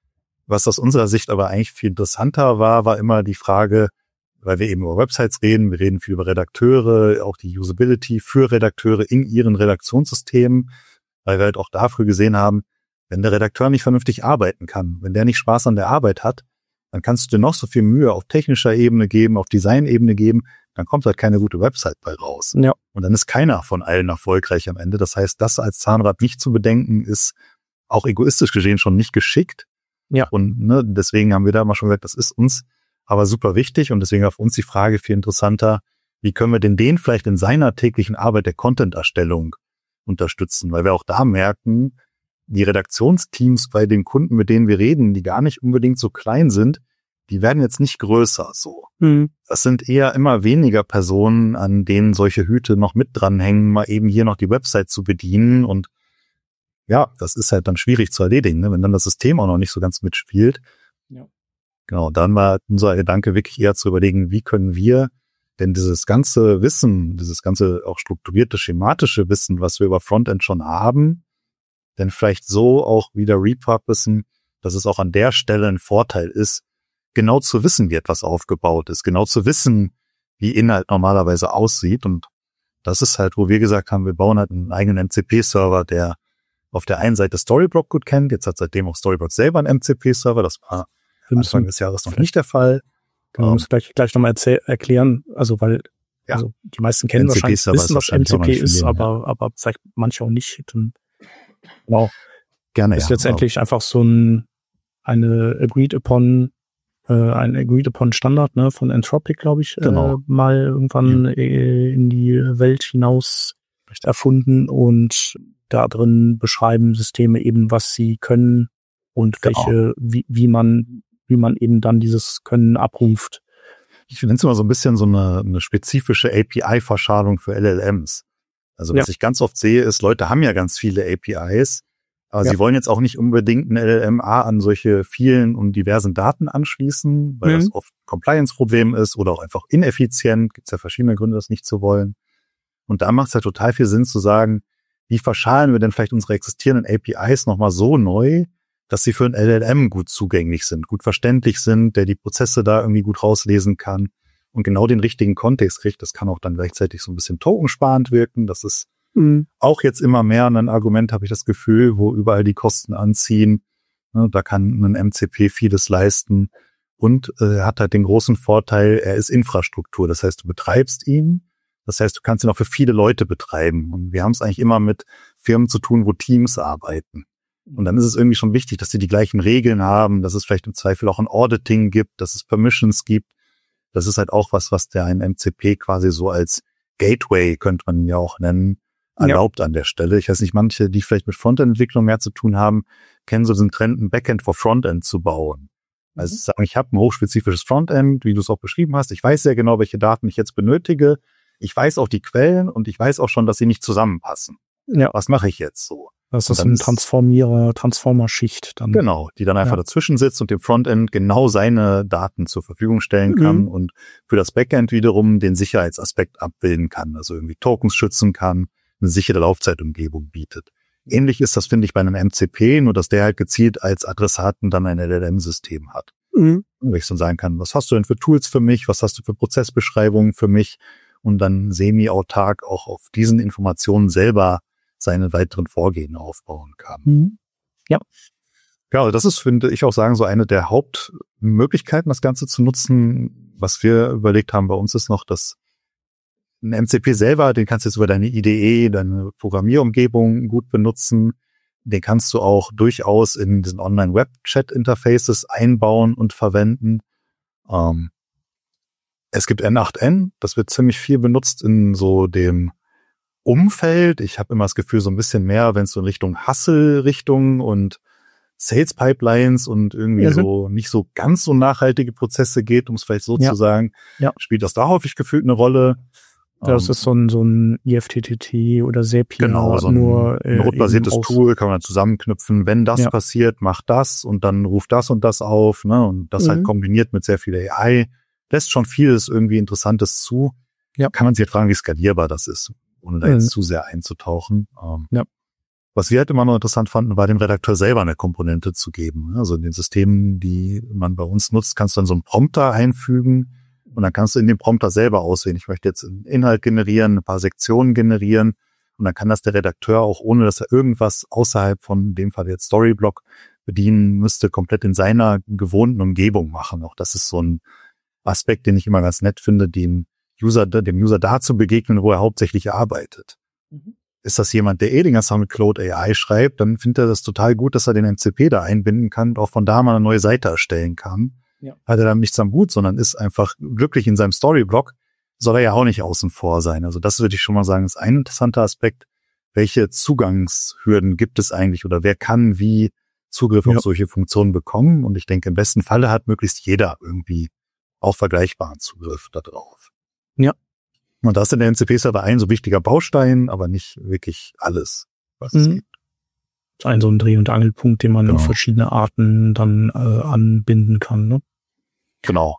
Was aus unserer Sicht aber eigentlich viel interessanter war, war immer die Frage, weil wir eben über Websites reden, wir reden viel über Redakteure, auch die Usability für Redakteure in ihren Redaktionssystemen, weil wir halt auch dafür gesehen haben, wenn der Redakteur nicht vernünftig arbeiten kann, wenn der nicht Spaß an der Arbeit hat, dann kannst du dir noch so viel Mühe auf technischer Ebene geben, auf Designebene geben, dann kommt halt keine gute Website bei raus. Ja. Und dann ist keiner von allen erfolgreich am Ende. Das heißt, das als Zahnrad nicht zu bedenken, ist auch egoistisch gesehen schon nicht geschickt. Ja. Und ne, deswegen haben wir da mal schon gesagt, das ist uns aber super wichtig und deswegen auf uns die Frage viel interessanter, wie können wir denn den vielleicht in seiner täglichen Arbeit der Content-Erstellung unterstützen? Weil wir auch da merken, die Redaktionsteams bei den Kunden, mit denen wir reden, die gar nicht unbedingt so klein sind, die werden jetzt nicht größer so. Mhm. Das sind eher immer weniger Personen, an denen solche Hüte noch mit dranhängen, mal eben hier noch die Website zu bedienen. Und ja, das ist halt dann schwierig zu erledigen, ne? Wenn dann das System auch noch nicht so ganz mitspielt. Ja. Genau, dann war unser Gedanke wirklich eher zu überlegen, wie können wir denn dieses ganze Wissen, dieses ganze auch strukturierte, schematische Wissen, was wir über Frontend schon haben, denn vielleicht so auch wieder repurposen, dass es auch an der Stelle ein Vorteil ist, genau zu wissen, wie etwas aufgebaut ist, genau zu wissen, wie Inhalt normalerweise aussieht. Und das ist halt, wo wir gesagt haben, wir bauen halt einen eigenen M C P-Server, der auf der einen Seite Storybrok gut kennt. Jetzt hat seitdem auch Storybrok selber einen M C P-Server. Das war Anfang des Jahres noch nicht der Fall. Genau, um, muss gleich gleich nochmal erzähl- erklären, also weil ja, also die meisten kennen wahrscheinlich, wissen, was M C P ist, nehmen, aber ja. aber vielleicht manche auch nicht. Dann, wow. Gerne, ist ja. letztendlich wow. einfach so ein eine agreed upon äh, ein agreed upon Standard, ne, von Anthropic, glaube ich, genau. äh, mal irgendwann ja. äh, in die Welt hinaus erfunden und da drin beschreiben Systeme eben, was sie können und genau. welche, wie, wie man, wie man eben dann dieses Können abruft. Ich nenne es immer so ein bisschen so eine, eine spezifische A P I-Verschalung für L L Ms. Also was ja. ich ganz oft sehe, ist, Leute haben ja ganz viele A P Is, aber ja. sie wollen jetzt auch nicht unbedingt ein L L M A an solche vielen und diversen Daten anschließen, weil mhm. das oft Compliance-Problem ist oder auch einfach ineffizient. Gibt es ja verschiedene Gründe, das nicht zu wollen. Und da macht es halt total viel Sinn zu sagen, wie verschalen wir denn vielleicht unsere existierenden A P Is nochmal so neu, dass sie für ein L L M gut zugänglich sind, gut verständlich sind, der die Prozesse da irgendwie gut rauslesen kann und genau den richtigen Kontext kriegt. Das kann auch dann gleichzeitig so ein bisschen tokensparend wirken. Das ist mhm. auch jetzt immer mehr ein Argument, habe ich das Gefühl, wo überall die Kosten anziehen. Da kann ein M C P vieles leisten und äh, hat halt den großen Vorteil, er ist Infrastruktur. Das heißt, du betreibst ihn. Das heißt, du kannst ihn auch für viele Leute betreiben. Und wir haben es eigentlich immer mit Firmen zu tun, wo Teams arbeiten. Und dann ist es irgendwie schon wichtig, dass sie die gleichen Regeln haben, dass es vielleicht im Zweifel auch ein Auditing gibt, dass es Permissions gibt. Das ist halt auch was, was der ein M C P quasi so als Gateway, könnte man ihn ja auch nennen, erlaubt ja. An der Stelle. Ich weiß nicht, manche, die vielleicht mit Frontend-Entwicklung mehr zu tun haben, kennen so diesen Trend, ein Backend for Frontend zu bauen. Also sagen, ich habe ein hochspezifisches Frontend, wie du es auch beschrieben hast. Ich weiß sehr genau, welche Daten ich jetzt benötige. Ich weiß auch die Quellen und ich weiß auch schon, dass sie nicht zusammenpassen. Ja. Was mache ich jetzt so? Das ist ein Transformierer, Transformer-Schicht dann. Genau, die dann einfach ja. dazwischen sitzt und dem Frontend genau seine Daten zur Verfügung stellen kann mhm. und für das Backend wiederum den Sicherheitsaspekt abbilden kann, also irgendwie Tokens schützen kann, eine sichere Laufzeitumgebung bietet. Ähnlich ist das, finde ich, bei einem M C P, nur dass der halt gezielt als Adressaten dann ein L L M-System hat. Mhm. Wo ich so sagen kann, was hast du denn für Tools für mich, was hast du für Prozessbeschreibungen für mich und dann semi-autark auch auf diesen Informationen selber seine weiteren Vorgehen aufbauen kann. Mhm. Ja. Ja, also das ist, finde ich auch sagen, so eine der Hauptmöglichkeiten, das Ganze zu nutzen. Was wir überlegt haben bei uns ist noch, dass ein M C P selber, den kannst du jetzt über deine I D E, deine Programmierumgebung gut benutzen. Den kannst du auch durchaus in diesen Online-Web-Chat-Interfaces einbauen und verwenden. Ähm, es gibt N acht N, das wird ziemlich viel benutzt in so dem Umfeld. Ich habe immer das Gefühl, so ein bisschen mehr, wenn es so in Richtung Hustle-Richtung und Sales-Pipelines und irgendwie mhm. so nicht so ganz so nachhaltige Prozesse geht, um es vielleicht so ja. zu sagen, ja. spielt das da häufig gefühlt eine Rolle. Das um, ist so ein, so ein I F T T T oder Zapier. Genau, so ein nur, äh, notbasiertes Tool kann man zusammenknüpfen. Wenn das ja. passiert, macht das und dann ruft das und das auf. Ne? Und das mhm. halt kombiniert mit sehr viel A I. Lässt schon vieles irgendwie Interessantes zu. Ja. Kann man sich halt fragen, wie skalierbar das ist, ohne da jetzt mhm. zu sehr einzutauchen. Ähm, ja. Was wir halt immer noch interessant fanden, war dem Redakteur selber eine Komponente zu geben. Also in den Systemen, die man bei uns nutzt, kannst du dann so einen Prompter einfügen und dann kannst du in dem Prompter selber auswählen. Ich möchte jetzt einen Inhalt generieren, ein paar Sektionen generieren und dann kann das der Redakteur auch, ohne dass er irgendwas außerhalb von in dem Fall jetzt Storyblock bedienen müsste, komplett in seiner gewohnten Umgebung machen. Auch das ist so ein Aspekt, den ich immer ganz nett finde, dem User, dem User da zu begegnen, wo er hauptsächlich arbeitet. Mhm. Ist das jemand, der eh den ganzen Tag mit Claude A I schreibt, dann findet er das total gut, dass er den M C P da einbinden kann und auch von da mal eine neue Seite erstellen kann. Ja. Hat er dann nichts am Hut, sondern ist einfach glücklich in seinem Storyblock, soll er ja auch nicht außen vor sein. Also das würde ich schon mal sagen, ist ein interessanter Aspekt. Welche Zugangshürden gibt es eigentlich oder wer kann wie Zugriff ja. auf solche Funktionen bekommen? Und ich denke, im besten Falle hat möglichst jeder irgendwie auch vergleichbaren Zugriff da drauf. Ja. Und da ist in der M C P-Server ein so wichtiger Baustein, aber nicht wirklich alles, was es mhm. gibt. Ein so ein Dreh- und Angelpunkt, den man genau. auf verschiedene Arten dann äh, anbinden kann, ne? Genau.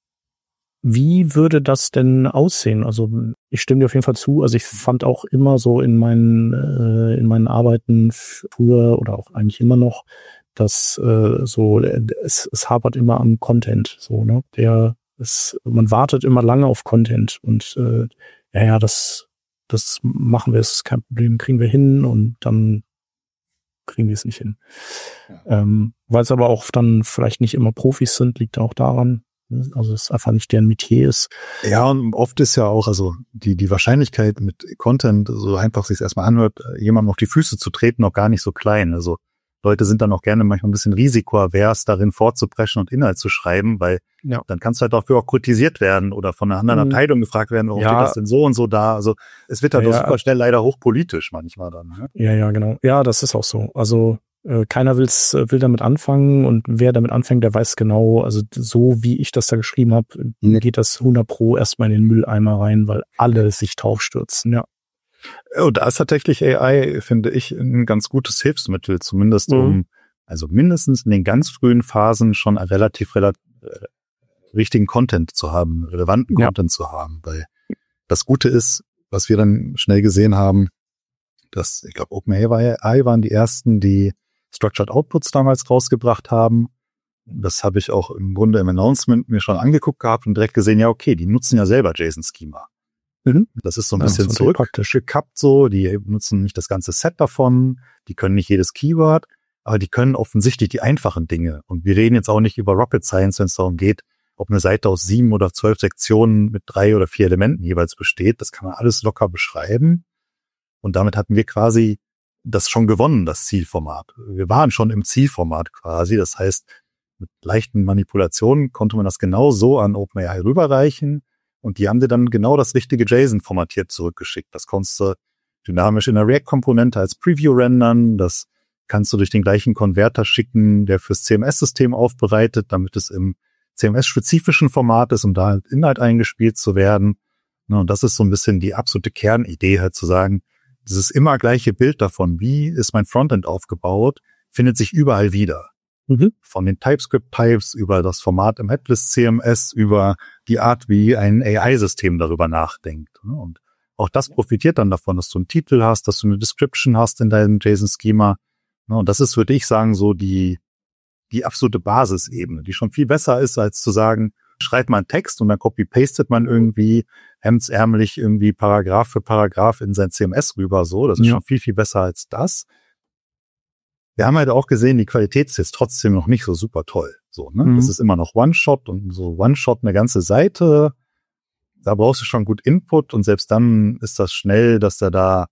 Wie würde das denn aussehen? Also ich stimme dir auf jeden Fall zu. Also ich fand auch immer so in meinen äh, in meinen Arbeiten früher oder auch eigentlich immer noch, dass äh, so es, es hapert immer am Content, so ne? Der es, man wartet immer lange auf Content und äh, ja ja das das machen wir, ist kein Problem, kriegen wir hin und dann kriegen wir es nicht hin. Ja. Ähm, weil es aber auch dann vielleicht nicht immer Profis sind, liegt auch daran. Also es einfach nicht deren Metier ist. Ja, und oft ist ja auch, also die die Wahrscheinlichkeit mit Content, so einfach sich erstmal anhört, jemandem auf die Füße zu treten, auch gar nicht so klein. Also Leute sind dann auch gerne manchmal ein bisschen risikoavers, darin vorzupreschen und Inhalt zu schreiben, weil ja. dann kannst du halt dafür auch kritisiert werden oder von einer anderen mhm. Abteilung gefragt werden, warum ja. steht das denn so und so da? Also es wird halt ja, auch super schnell leider hochpolitisch manchmal dann. Ne? Ja, ja, genau. Ja, das ist auch so. Also äh, keiner will's, will damit anfangen und wer damit anfängt, der weiß genau, also so wie ich das da geschrieben habe, mhm. geht das hundert Pro erstmal in den Mülleimer rein, weil alle sich draufstürzen, ja. Und da ist tatsächlich A I, finde ich, ein ganz gutes Hilfsmittel, zumindest mhm. um, also mindestens in den ganz frühen Phasen schon relativ, relativ äh, richtigen Content zu haben, relevanten ja. Content zu haben, weil das Gute ist, was wir dann schnell gesehen haben, dass, ich glaube, OpenAI waren die ersten, die Structured Outputs damals rausgebracht haben. Das habe ich auch im Grunde im Announcement mir schon angeguckt gehabt und direkt gesehen, ja, okay, die nutzen ja selber JSON-Schema. Mhm. Das ist so ein ja, bisschen zurückgekappt so. Die nutzen nicht das ganze Set davon. Die können nicht jedes Keyword, aber die können offensichtlich die einfachen Dinge. Und wir reden jetzt auch nicht über Rocket Science, wenn es darum geht, ob eine Seite aus sieben oder zwölf Sektionen mit drei oder vier Elementen jeweils besteht. Das kann man alles locker beschreiben. Und damit hatten wir quasi das schon gewonnen, das Zielformat. Wir waren schon im Zielformat quasi. Das heißt, mit leichten Manipulationen konnte man das genau so an OpenAI rüberreichen. Und die haben dir dann genau das richtige JSON formatiert zurückgeschickt. Das konntest du dynamisch in der React-Komponente als Preview rendern. Das kannst du durch den gleichen Konverter schicken, der fürs C M S-System aufbereitet, damit es im C M S-spezifischen Format ist, um da halt Inhalt eingespielt zu werden. Und das ist so ein bisschen die absolute Kernidee, halt zu sagen, dieses immer gleiche Bild davon, wie ist mein Frontend aufgebaut, findet sich überall wieder. Mhm. Von den TypeScript-Types über das Format im Headless C M S, über die Art, wie ein A I-System darüber nachdenkt. Und auch das profitiert dann davon, dass du einen Titel hast, dass du eine Description hast in deinem JSON-Schema. Und das ist, würde ich sagen, so die, die absolute Basisebene, die schon viel besser ist, als zu sagen, schreibt man einen Text und dann copy-pastet man irgendwie hemdsärmelig irgendwie Paragraph für Paragraph in sein C M S rüber. So, das ist ja schon viel, viel besser als das. Wir haben halt auch gesehen, die Qualität ist jetzt trotzdem noch nicht so super toll. So, ne? Mhm. Das ist immer noch One-Shot und so One-Shot eine ganze Seite. Da brauchst du schon gut Input und selbst dann ist das schnell, dass der da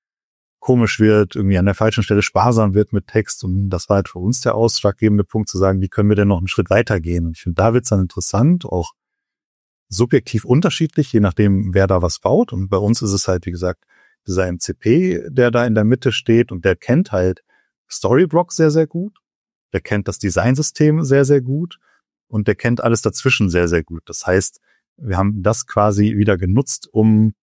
komisch wird, irgendwie an der falschen Stelle sparsam wird mit Text. Und das war halt für uns der ausschlaggebende Punkt, zu sagen, wie können wir denn noch einen Schritt weitergehen? Und ich finde, da wird's dann interessant, auch subjektiv unterschiedlich, je nachdem, wer da was baut. Und bei uns ist es halt, wie gesagt, dieser M C P, der da in der Mitte steht und der kennt halt Storyblock sehr, sehr gut. Der kennt das Designsystem sehr, sehr gut. Und der kennt alles dazwischen sehr, sehr gut. Das heißt, wir haben das quasi wieder genutzt, um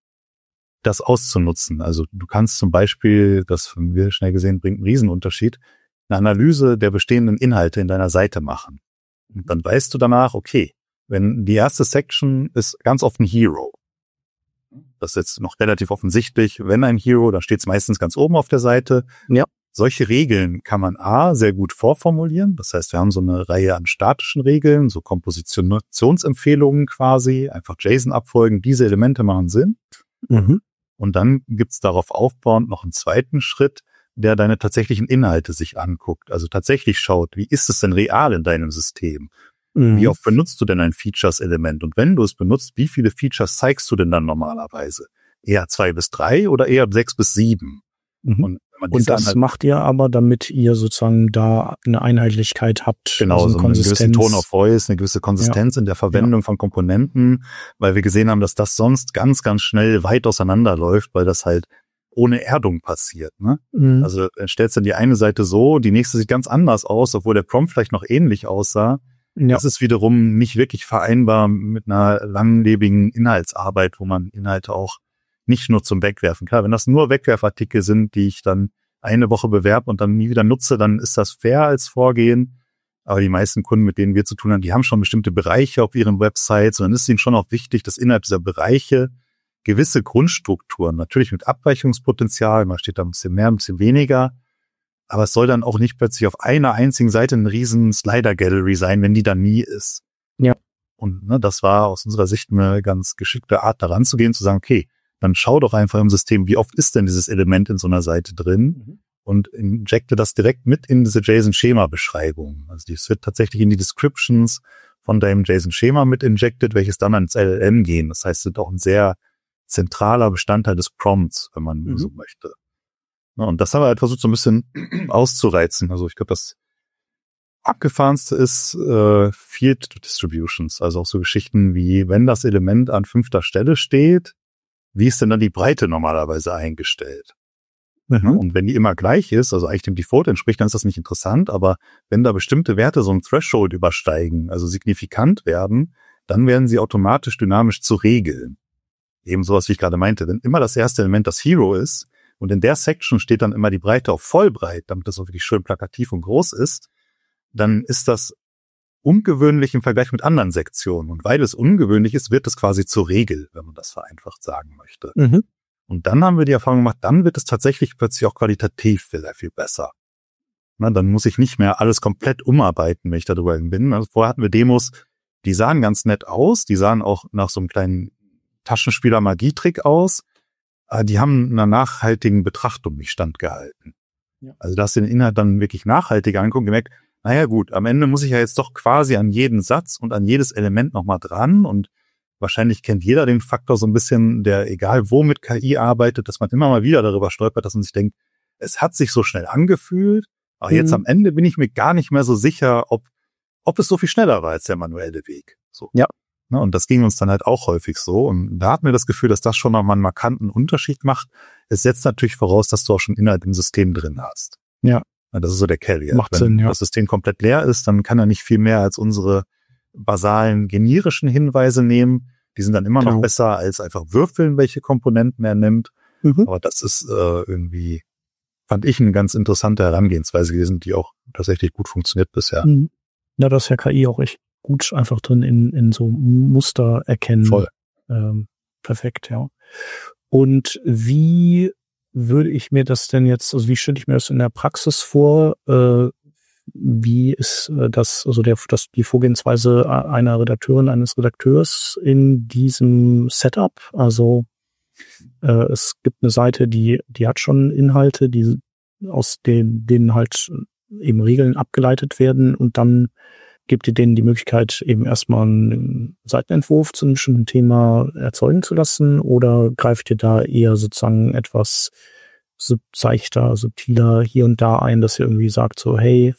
das auszunutzen. Also du kannst zum Beispiel, das haben wir schnell gesehen, bringt einen Riesenunterschied, eine Analyse der bestehenden Inhalte in deiner Seite machen. Und dann weißt du danach, okay, wenn die erste Section ist ganz oft ein Hero. Das ist jetzt noch relativ offensichtlich. Wenn ein Hero, dann steht es meistens ganz oben auf der Seite. Ja. Solche Regeln kann man A, sehr gut vorformulieren. Das heißt, wir haben so eine Reihe an statischen Regeln, so Kompositionsempfehlungen quasi, einfach JSON-Abfolgen, diese Elemente machen Sinn. Mhm. Und dann gibt's darauf aufbauend noch einen zweiten Schritt, der deine tatsächlichen Inhalte sich anguckt. Also tatsächlich schaut, wie ist es denn real in deinem System? Mhm. Wie oft benutzt du denn ein Features-Element? Und wenn du es benutzt, wie viele Features zeigst du denn dann normalerweise? Eher zwei bis drei oder eher sechs bis sieben? Mhm. Und Und das macht ihr aber, damit ihr sozusagen da eine Einheitlichkeit habt. Genau, also so einen gewissen Tone of Voice, eine gewisse Konsistenz ja. in der Verwendung ja. von Komponenten, weil wir gesehen haben, dass das sonst ganz, ganz schnell weit auseinanderläuft, weil das halt ohne Erdung passiert. Ne? Mhm. Also dann stellst du die eine Seite so, die nächste sieht ganz anders aus, obwohl der Prompt vielleicht noch ähnlich aussah. Ja. Das ist wiederum nicht wirklich vereinbar mit einer langlebigen Inhaltsarbeit, wo man Inhalte auch nicht nur zum Wegwerfen. Klar, wenn das nur Wegwerfartikel sind, die ich dann eine Woche bewerbe und dann nie wieder nutze, dann ist das fair als Vorgehen. Aber die meisten Kunden, mit denen wir zu tun haben, die haben schon bestimmte Bereiche auf ihren Websites und dann ist ihnen schon auch wichtig, dass innerhalb dieser Bereiche gewisse Grundstrukturen, natürlich mit Abweichungspotenzial, man steht da ein bisschen mehr, ein bisschen weniger, aber es soll dann auch nicht plötzlich auf einer einzigen Seite eine riesen Slider-Gallery sein, wenn die dann nie ist. Ja. Und ne, das war aus unserer Sicht eine ganz geschickte Art, daran zu gehen, zu sagen, okay, dann schau doch einfach im System, wie oft ist denn dieses Element in so einer Seite drin mhm. und injecte das direkt mit in diese JSON-Schema-Beschreibung. Also das wird tatsächlich in die Descriptions von deinem JSON-Schema mit injected, welches dann ans L L M gehen. Das heißt, es ist auch ein sehr zentraler Bestandteil des Prompts, wenn man mhm. so möchte. Ja, und das haben wir halt versucht, so ein bisschen auszureizen. Also ich glaube, das abgefahrenste ist äh, Field Distributions, also auch so Geschichten wie, wenn das Element an fünfter Stelle steht, wie ist denn dann die Breite normalerweise eingestellt? Mhm. Und wenn die immer gleich ist, also eigentlich dem Default entspricht, dann ist das nicht interessant, aber wenn da bestimmte Werte so ein Threshold übersteigen, also signifikant werden, dann werden sie automatisch dynamisch zu Regeln. Eben sowas, wie ich gerade meinte, wenn immer das erste Element das Hero ist und in der Section steht dann immer die Breite auf Vollbreit, damit das auch wirklich schön plakativ und groß ist, dann ist das ungewöhnlich im Vergleich mit anderen Sektionen. Und weil es ungewöhnlich ist, wird es quasi zur Regel, wenn man das vereinfacht sagen möchte. Mhm. Und dann haben wir die Erfahrung gemacht, dann wird es tatsächlich plötzlich auch qualitativ sehr viel besser. Na, dann muss ich nicht mehr alles komplett umarbeiten, wenn ich darüber bin. Also vorher hatten wir Demos, die sahen ganz nett aus, die sahen auch nach so einem kleinen Taschenspieler-Magietrick aus, aber die haben einer nachhaltigen Betrachtung nicht standgehalten. Ja. Also da hast du den Inhalt dann wirklich nachhaltig angeguckt und gemerkt, naja gut, am Ende muss ich ja jetzt doch quasi an jeden Satz und an jedes Element nochmal dran und wahrscheinlich kennt jeder den Faktor so ein bisschen, der egal wo mit K I arbeitet, dass man immer mal wieder darüber stolpert, dass man sich denkt, es hat sich so schnell angefühlt, aber Mhm. jetzt am Ende bin ich mir gar nicht mehr so sicher, ob, ob es so viel schneller war als der manuelle Weg. So. Ja. Ne, und das ging uns dann halt auch häufig so. Und da hatten wir das Gefühl, dass das schon nochmal einen markanten Unterschied macht. Es setzt natürlich voraus, dass du auch schon Inhalt im System drin hast. Ja. Das ist so der Caveat. Macht Wenn Sinn, ja. das System komplett leer ist, dann kann er nicht viel mehr als unsere basalen generischen Hinweise nehmen. Die sind dann immer noch Genau. besser als einfach würfeln, welche Komponenten er nimmt. Mhm. Aber das ist äh, irgendwie, fand ich, eine ganz interessante Herangehensweise gewesen, die auch tatsächlich gut funktioniert bisher. Mhm. Ja, da ist ja K I auch echt gut einfach drin in, in so Muster erkennen. Voll. Ähm, perfekt, ja. Und wie würde ich mir das denn jetzt, also wie stelle ich mir das in der Praxis vor? Äh, wie ist äh, das, also der, das, die Vorgehensweise einer Redakteurin, eines Redakteurs in diesem Setup? Also äh, es gibt eine Seite, die, die hat schon Inhalte, die aus den, denen halt eben Regeln abgeleitet werden, und dann gibt ihr denen die Möglichkeit, eben erstmal einen Seitenentwurf zu einem bestimmten Thema erzeugen zu lassen, oder greift ihr da eher sozusagen etwas sub- seichter, subtiler hier und da ein, dass ihr irgendwie sagt so, hey,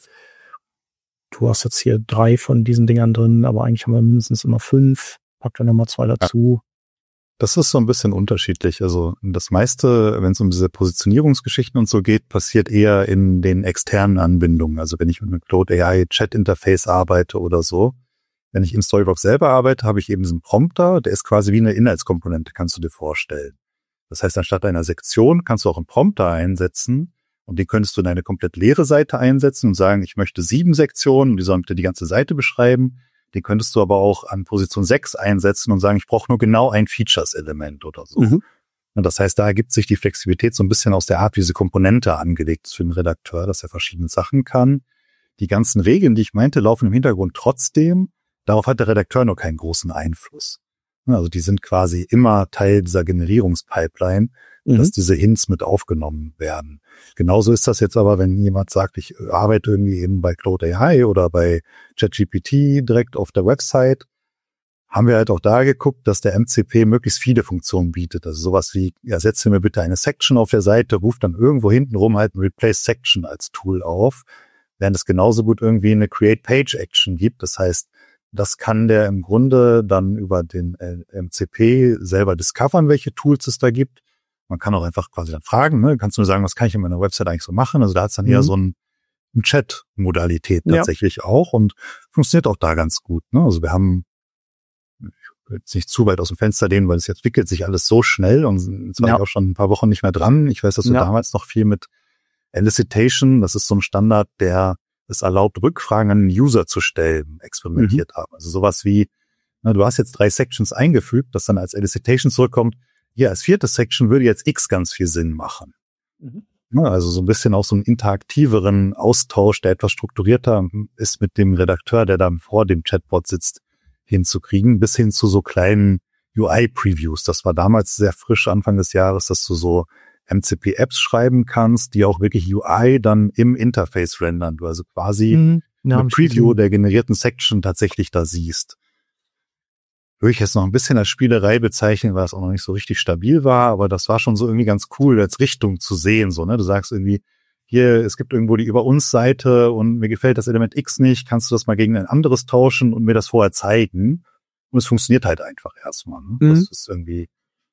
du hast jetzt hier drei von diesen Dingern drin, aber eigentlich haben wir mindestens immer fünf, pack da nochmal zwei dazu. Das ist so ein bisschen unterschiedlich. Also das meiste, wenn es um diese Positionierungsgeschichten und so geht, passiert eher in den externen Anbindungen. Also wenn ich mit einem Claude A I Chat Interface arbeite oder so. Wenn ich in Storyblok selber arbeite, habe ich eben diesen Prompter, der ist quasi wie eine Inhaltskomponente, kannst du dir vorstellen. Das heißt, anstatt einer Sektion kannst du auch einen Prompter einsetzen, und den könntest du in eine komplett leere Seite einsetzen und sagen, ich möchte sieben Sektionen, und die sollen bitte die ganze Seite beschreiben. Den könntest du aber auch an Position sechs einsetzen und sagen, ich brauche nur genau ein Features-Element oder so. Mhm. Und das heißt, da ergibt sich die Flexibilität so ein bisschen aus der Art, wie diese Komponente angelegt ist für den Redakteur, dass er verschiedene Sachen kann. Die ganzen Regeln, die ich meinte, laufen im Hintergrund trotzdem. Darauf hat der Redakteur nur keinen großen Einfluss. Also die sind quasi immer Teil dieser Generierungspipeline, Mhm. dass diese Hints mit aufgenommen werden. Genauso ist das jetzt aber, wenn jemand sagt, ich arbeite irgendwie eben bei Claude A I oder bei ChatGPT direkt auf der Website, haben wir halt auch da geguckt, dass der M C P möglichst viele Funktionen bietet. Also sowas wie, ja, setze mir bitte eine Section auf der Seite, ruft dann irgendwo hinten rum halt ein Replace Section als Tool auf, während es genauso gut irgendwie eine Create Page Action gibt. Das heißt, das kann der im Grunde dann über den M C P selber discovern, welche Tools es da gibt. Man kann auch einfach quasi dann fragen, ne? Kannst du nur sagen, was kann ich in meiner Website eigentlich so machen? Also da hat es dann Mhm. eher so ein, ein Chat-Modalität Ja. tatsächlich auch, und funktioniert auch da ganz gut. Ne? Also wir haben, ich will jetzt nicht zu weit aus dem Fenster lehnen, weil es jetzt entwickelt sich alles so schnell, und jetzt war Ja. ich auch schon ein paar Wochen nicht mehr dran. Ich weiß, dass wir Ja. damals noch viel mit Elicitation, das ist so ein Standard, der es erlaubt, Rückfragen an den User zu stellen, experimentiert haben. Also sowas wie, na, du hast jetzt drei Sections eingefügt, das dann als Elicitation zurückkommt, hier als vierte Section würde jetzt X ganz viel Sinn machen. Mhm. Ja, also so ein bisschen auch so einen interaktiveren Austausch, der etwas strukturierter ist mit dem Redakteur, der da vor dem Chatbot sitzt, hinzukriegen, bis hin zu so kleinen U I-Previews. Das war damals sehr frisch, Anfang des Jahres, dass du so M C P-Apps schreiben kannst, die auch wirklich U I dann im Interface rendern. Du also quasi Mhm. Ja, eine hab ich Preview gesehen. der generierten Section tatsächlich da siehst. Würde ich jetzt noch ein bisschen als Spielerei bezeichnen, weil es auch noch nicht so richtig stabil war, aber das war schon so irgendwie ganz cool, als Richtung zu sehen. So, ne? Du sagst irgendwie, hier, es gibt irgendwo die Über uns Seite und mir gefällt das Element X nicht, kannst du das mal gegen ein anderes tauschen und mir das vorher zeigen? Und es funktioniert halt einfach erstmal. Ne? Mhm. Das ist irgendwie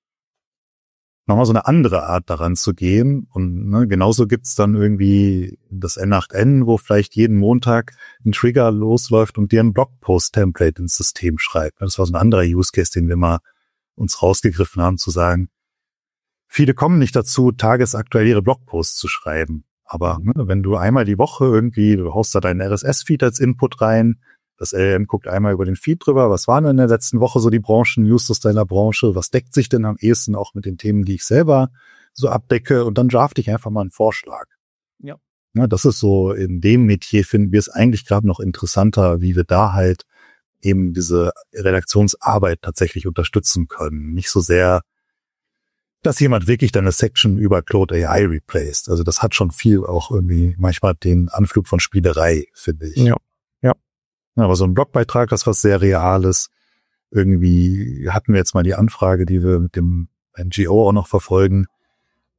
nochmal so eine andere Art daran zu gehen. Und ne, genauso gibt's dann irgendwie das N acht N, wo vielleicht jeden Montag ein Trigger losläuft und dir ein Blogpost-Template ins System schreibt. Das war so ein anderer Use Case, den wir mal uns rausgegriffen haben, zu sagen, viele kommen nicht dazu, tagesaktuell ihre Blogposts zu schreiben. Aber ne, wenn du einmal die Woche irgendwie, du haust da deinen R S S-Feed als Input rein, das L L M guckt einmal über den Feed drüber, was waren denn in der letzten Woche so die Branchen-News aus deiner Branche, was deckt sich denn am ehesten auch mit den Themen, die ich selber so abdecke, und dann draft ich einfach mal einen Vorschlag. Ja. Ja, das ist so, in dem Metier finden wir es eigentlich gerade noch interessanter, wie wir da halt eben diese Redaktionsarbeit tatsächlich unterstützen können. Nicht so sehr, dass jemand wirklich dann eine Section über Claude A I replaced. Also das hat schon viel auch irgendwie manchmal den Anflug von Spielerei, finde ich. Ja. Ja, aber so ein Blogbeitrag, das ist was sehr Reales. Irgendwie hatten wir jetzt mal die Anfrage, die wir mit dem N G O auch noch verfolgen.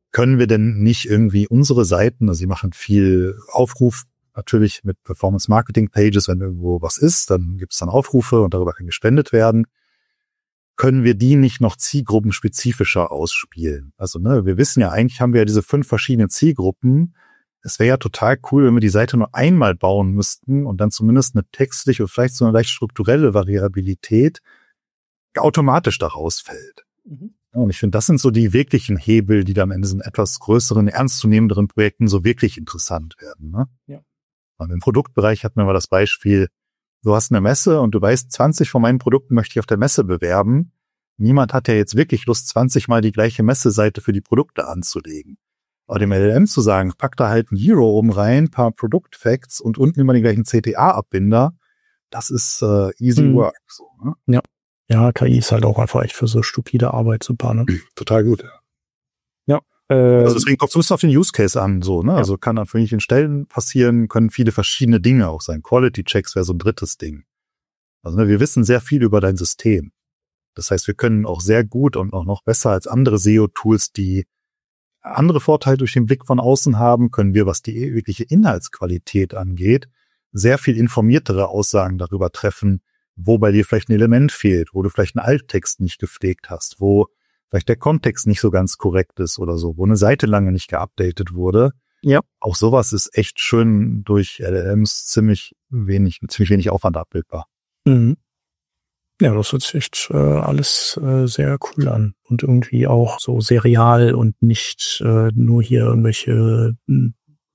können wir denn nicht irgendwie unsere Seiten, also sie machen viel Aufruf, natürlich mit Performance-Marketing-Pages, wenn irgendwo was ist, dann gibt es dann Aufrufe und darüber kann gespendet werden. Können wir die nicht noch zielgruppenspezifischer ausspielen? Also ne, wir wissen ja, eigentlich haben wir ja diese fünf verschiedenen Zielgruppen. Es wäre ja total cool, wenn wir die Seite nur einmal bauen müssten und dann zumindest eine textliche oder vielleicht so eine leicht strukturelle Variabilität automatisch daraus fällt. Mhm. Ja, und ich finde, das sind so die wirklichen Hebel, die dann in diesen etwas größeren, ernstzunehmenderen Projekten so wirklich interessant werden. Ne? Ja. Und im Produktbereich hatten wir mal das Beispiel, du hast eine Messe und du weißt, zwanzig von meinen Produkten möchte ich auf der Messe bewerben. Niemand hat ja jetzt wirklich Lust, zwanzig Mal die gleiche Messeseite für die Produkte anzulegen. Aber dem L L M zu sagen, pack da halt ein Hero oben rein, paar Produktfacts und unten immer den gleichen C T A-Abbinder, das ist äh, easy hm. work. So, ne? Ja. Ja, K I ist halt auch einfach echt für so stupide Arbeit super, ne? Total gut, ja. Ja. Äh, also deswegen kommt es auf den Use Case an, so, ne? Ja. Also kann an verschiedenen Stellen passieren, können viele verschiedene Dinge auch sein. Quality Checks wäre so ein drittes Ding. Also ne, wir wissen sehr viel über dein System. Das heißt, wir können auch sehr gut und auch noch besser als andere S E O-Tools, die andere Vorteile durch den Blick von außen haben, können wir, was die wirkliche Inhaltsqualität angeht, sehr viel informiertere Aussagen darüber treffen, wo bei dir vielleicht ein Element fehlt, wo du vielleicht einen Alttext nicht gepflegt hast, wo vielleicht der Kontext nicht so ganz korrekt ist oder so, wo eine Seite lange nicht geupdatet wurde. Ja. Auch sowas ist echt schön durch L L Ms ziemlich wenig, ziemlich wenig Aufwand abbildbar. Mhm. Ja, das hört sich echt äh, alles äh, sehr cool an und irgendwie auch so serial und nicht äh, nur hier irgendwelche mh,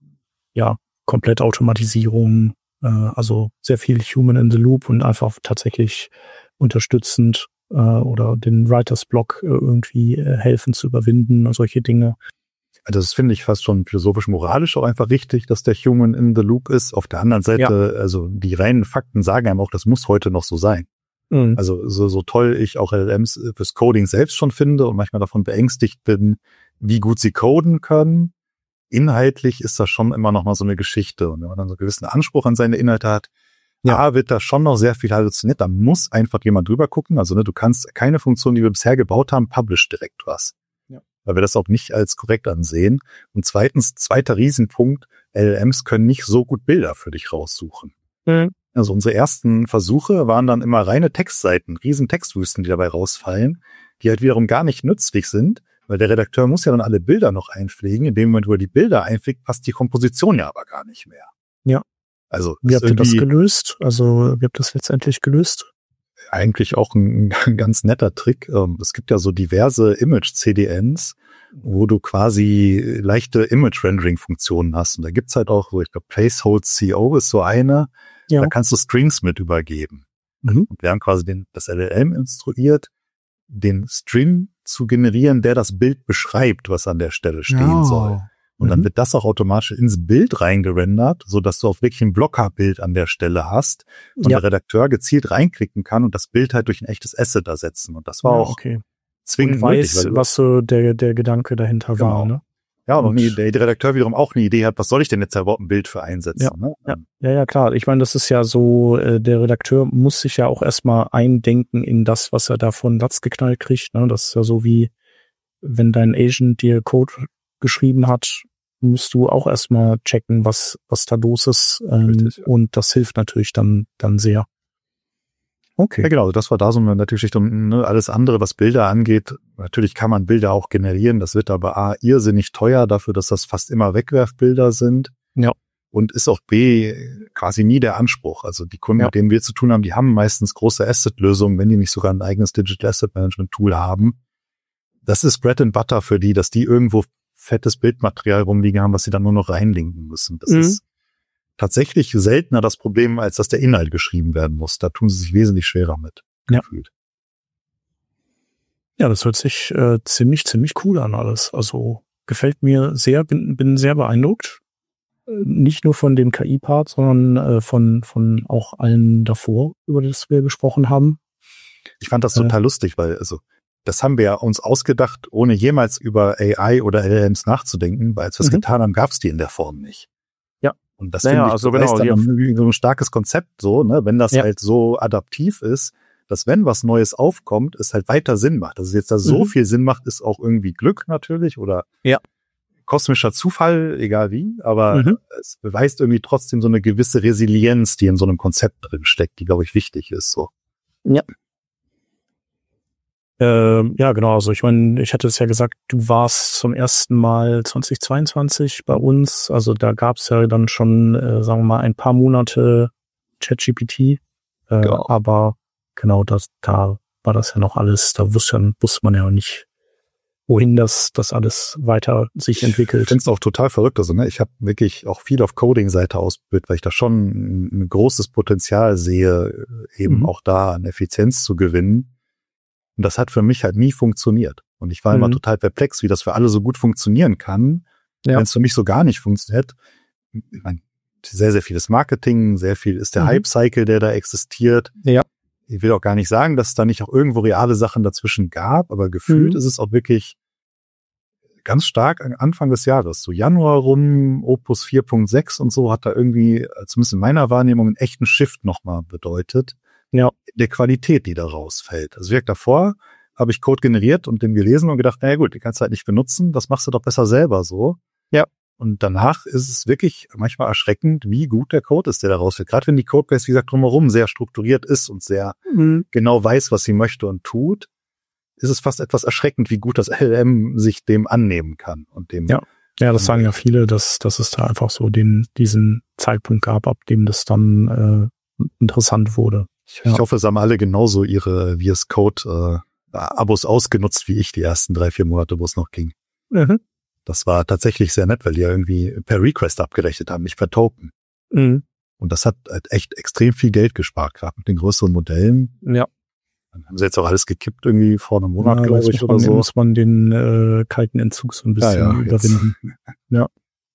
ja Komplettautomatisierung, äh, also sehr viel Human in the Loop und einfach tatsächlich unterstützend äh, oder den Writers Block äh, irgendwie äh, helfen zu überwinden und solche Dinge. Also das finde ich fast schon philosophisch-moralisch auch einfach richtig, dass der Human in the Loop ist. Auf der anderen Seite, ja. also die reinen Fakten sagen einem auch, das muss heute noch so sein. Mhm. Also so, so toll ich auch L L Ms fürs Coding selbst schon finde und manchmal davon beängstigt bin, wie gut sie coden können. Inhaltlich ist das schon immer noch mal so eine Geschichte. Und wenn man dann so einen gewissen Anspruch an seine Inhalte hat, ja, A, wird da schon noch sehr viel halluziniert. Da muss einfach jemand drüber gucken. Also ne, du kannst keine Funktion, die wir bisher gebaut haben, publish direkt was. Ja. Weil wir das auch nicht als korrekt ansehen. Und zweitens, zweiter Riesenpunkt, L L Ms können nicht so gut Bilder für dich raussuchen. Mhm. Also unsere ersten Versuche waren dann immer reine Textseiten, riesen Textwüsten, die dabei rausfallen, die halt wiederum gar nicht nützlich sind, weil der Redakteur muss ja dann alle Bilder noch einpflegen. In dem Moment, wo er die Bilder einpflegt, passt die Komposition ja aber gar nicht mehr. Ja. Also wie habt ihr das gelöst? Also wie habt ihr das letztendlich gelöst? Eigentlich auch ein, ein ganz netter Trick. Es gibt ja so diverse Image-C D Ns, wo du quasi leichte Image-Rendering-Funktionen hast. Und da gibt's halt auch, so ich glaube, Placehold C O ist so eine. Ja. Da kannst du Strings mit übergeben. Mhm. Und wir haben quasi den, das L L M instruiert, den String zu generieren, der das Bild beschreibt, was an der Stelle stehen oh. soll. Und mhm. dann wird das auch automatisch ins Bild reingerendert, so dass du auch wirklich ein Blocker-Bild an der Stelle hast und ja. der Redakteur gezielt reinklicken kann und das Bild halt durch ein echtes Asset ersetzen. Und das war ja, auch okay. zwingend und weiß, möglich, was so der der Gedanke dahinter genau. war, ne? Ja, und, und der, der Redakteur wiederum auch eine Idee hat, was soll ich denn jetzt überhaupt ein Bild für einsetzen? Ja, ne? ja, ja, ja, klar. Ich meine, das ist ja so, äh, der Redakteur muss sich ja auch erstmal eindenken in das, was er da von Latz geknallt kriegt. Ne? Das ist ja so wie, wenn dein Agent dir Code geschrieben hat, musst du auch erstmal checken, was was da los ist. Ähm, Richtig, ja. Und das hilft natürlich dann dann sehr. Okay. Ja, genau. Das war da so eine nette Geschichte. Und ne, alles andere, was Bilder angeht, natürlich kann man Bilder auch generieren. Das wird aber A, irrsinnig teuer dafür, dass das fast immer Wegwerfbilder sind. Ja. Und ist auch B, quasi nie der Anspruch. Also die Kunden, ja. mit denen wir zu tun haben, die haben meistens große Asset-Lösungen, wenn die nicht sogar ein eigenes Digital Asset Management Tool haben. Das ist Bread and Butter für die, dass die irgendwo fettes Bildmaterial rumliegen haben, was sie dann nur noch reinlinken müssen. Das mhm. ist tatsächlich seltener das Problem, als dass der Inhalt geschrieben werden muss. Da tun sie sich wesentlich schwerer mit. Ja, gefühlt. Ja, das hört sich äh, ziemlich, ziemlich cool an alles. Also gefällt mir sehr, bin, bin sehr beeindruckt. Nicht nur von dem K I-Part, sondern äh, von von auch allen davor, über das wir gesprochen haben. Ich fand das total äh, lustig, weil also das haben wir ja uns ausgedacht, ohne jemals über A I oder L L Ms nachzudenken, weil als wir es mhm. getan haben, gab es die in der Form nicht. Ja. Und das naja, finde ich also genau, dann ja. so ein starkes Konzept, so, ne, wenn das ja. halt so adaptiv ist, dass wenn was Neues aufkommt, es halt weiter Sinn macht. Dass es jetzt da so mhm. viel Sinn macht, ist auch irgendwie Glück natürlich oder ja. kosmischer Zufall, egal wie, aber Mhm. es beweist irgendwie trotzdem so eine gewisse Resilienz, die in so einem Konzept drin steckt, die, glaube ich, wichtig ist. So. Ähm, ja, genau. Also ich meine, ich hatte es ja gesagt, du warst zum ersten Mal zweitausendzweiundzwanzig bei uns. Also da gab es ja dann schon, äh, sagen wir mal, ein paar Monate ChatGPT. Äh, Genau. Aber genau, das, da war das ja noch alles, da wusste, wusste man ja nicht, wohin das, das alles weiter sich Ich entwickelt. finde es auch total verrückt. Also, ne, ich habe wirklich auch viel auf Coding-Seite ausprobiert, weil ich da schon ein, ein großes Potenzial sehe, eben Mhm. auch da an Effizienz zu gewinnen. Und das hat für mich halt nie funktioniert. Und ich war immer Mhm. total perplex, wie das für alle so gut funktionieren kann, Ja. wenn es für mich so gar nicht funktioniert. Ich meine, sehr, sehr vieles Marketing, sehr viel ist der Mhm. Hype-Cycle, der da existiert. Ja. Ich will auch gar nicht sagen, dass es da nicht auch irgendwo reale Sachen dazwischen gab, aber gefühlt Mhm. ist es auch wirklich ganz stark am Anfang des Jahres, so Januar rum, Opus vier Punkt sechs und so, hat da irgendwie, zumindest in meiner Wahrnehmung, einen echten Shift nochmal bedeutet. Ja. Der Qualität, die da rausfällt. Also wirkt davor, habe ich Code generiert und den gelesen und gedacht, naja gut, den kannst du halt nicht benutzen, das machst du doch besser selber so. Ja. Und danach ist es wirklich manchmal erschreckend, wie gut der Code ist, der da rausfällt. Gerade wenn die Codebase, wie gesagt, drumherum sehr strukturiert ist und sehr Mhm. genau weiß, was sie möchte und tut, ist es fast etwas erschreckend, wie gut das L L M sich dem annehmen kann und dem. Ja. Ja, das sagen ja viele, dass, dass es da einfach so den, diesen Zeitpunkt gab, ab dem das dann äh, interessant wurde. Ich, Ja. ich hoffe, es haben alle genauso ihre V S Code äh, Abos ausgenutzt wie ich die ersten drei, vier Monate, wo es noch ging. Mhm. Das war tatsächlich sehr nett, weil die ja irgendwie per Request abgerechnet haben, nicht per Token. Mhm. Und das hat halt echt extrem viel Geld gespart, gerade mit den größeren Modellen. Ja. Dann haben sie jetzt auch alles gekippt irgendwie vor einem Monat, Ja, glaube jetzt ich, muss oder man, so. muss man den äh, kalten Entzug so ein bisschen Ja, ja, jetzt. überwinden. Ja.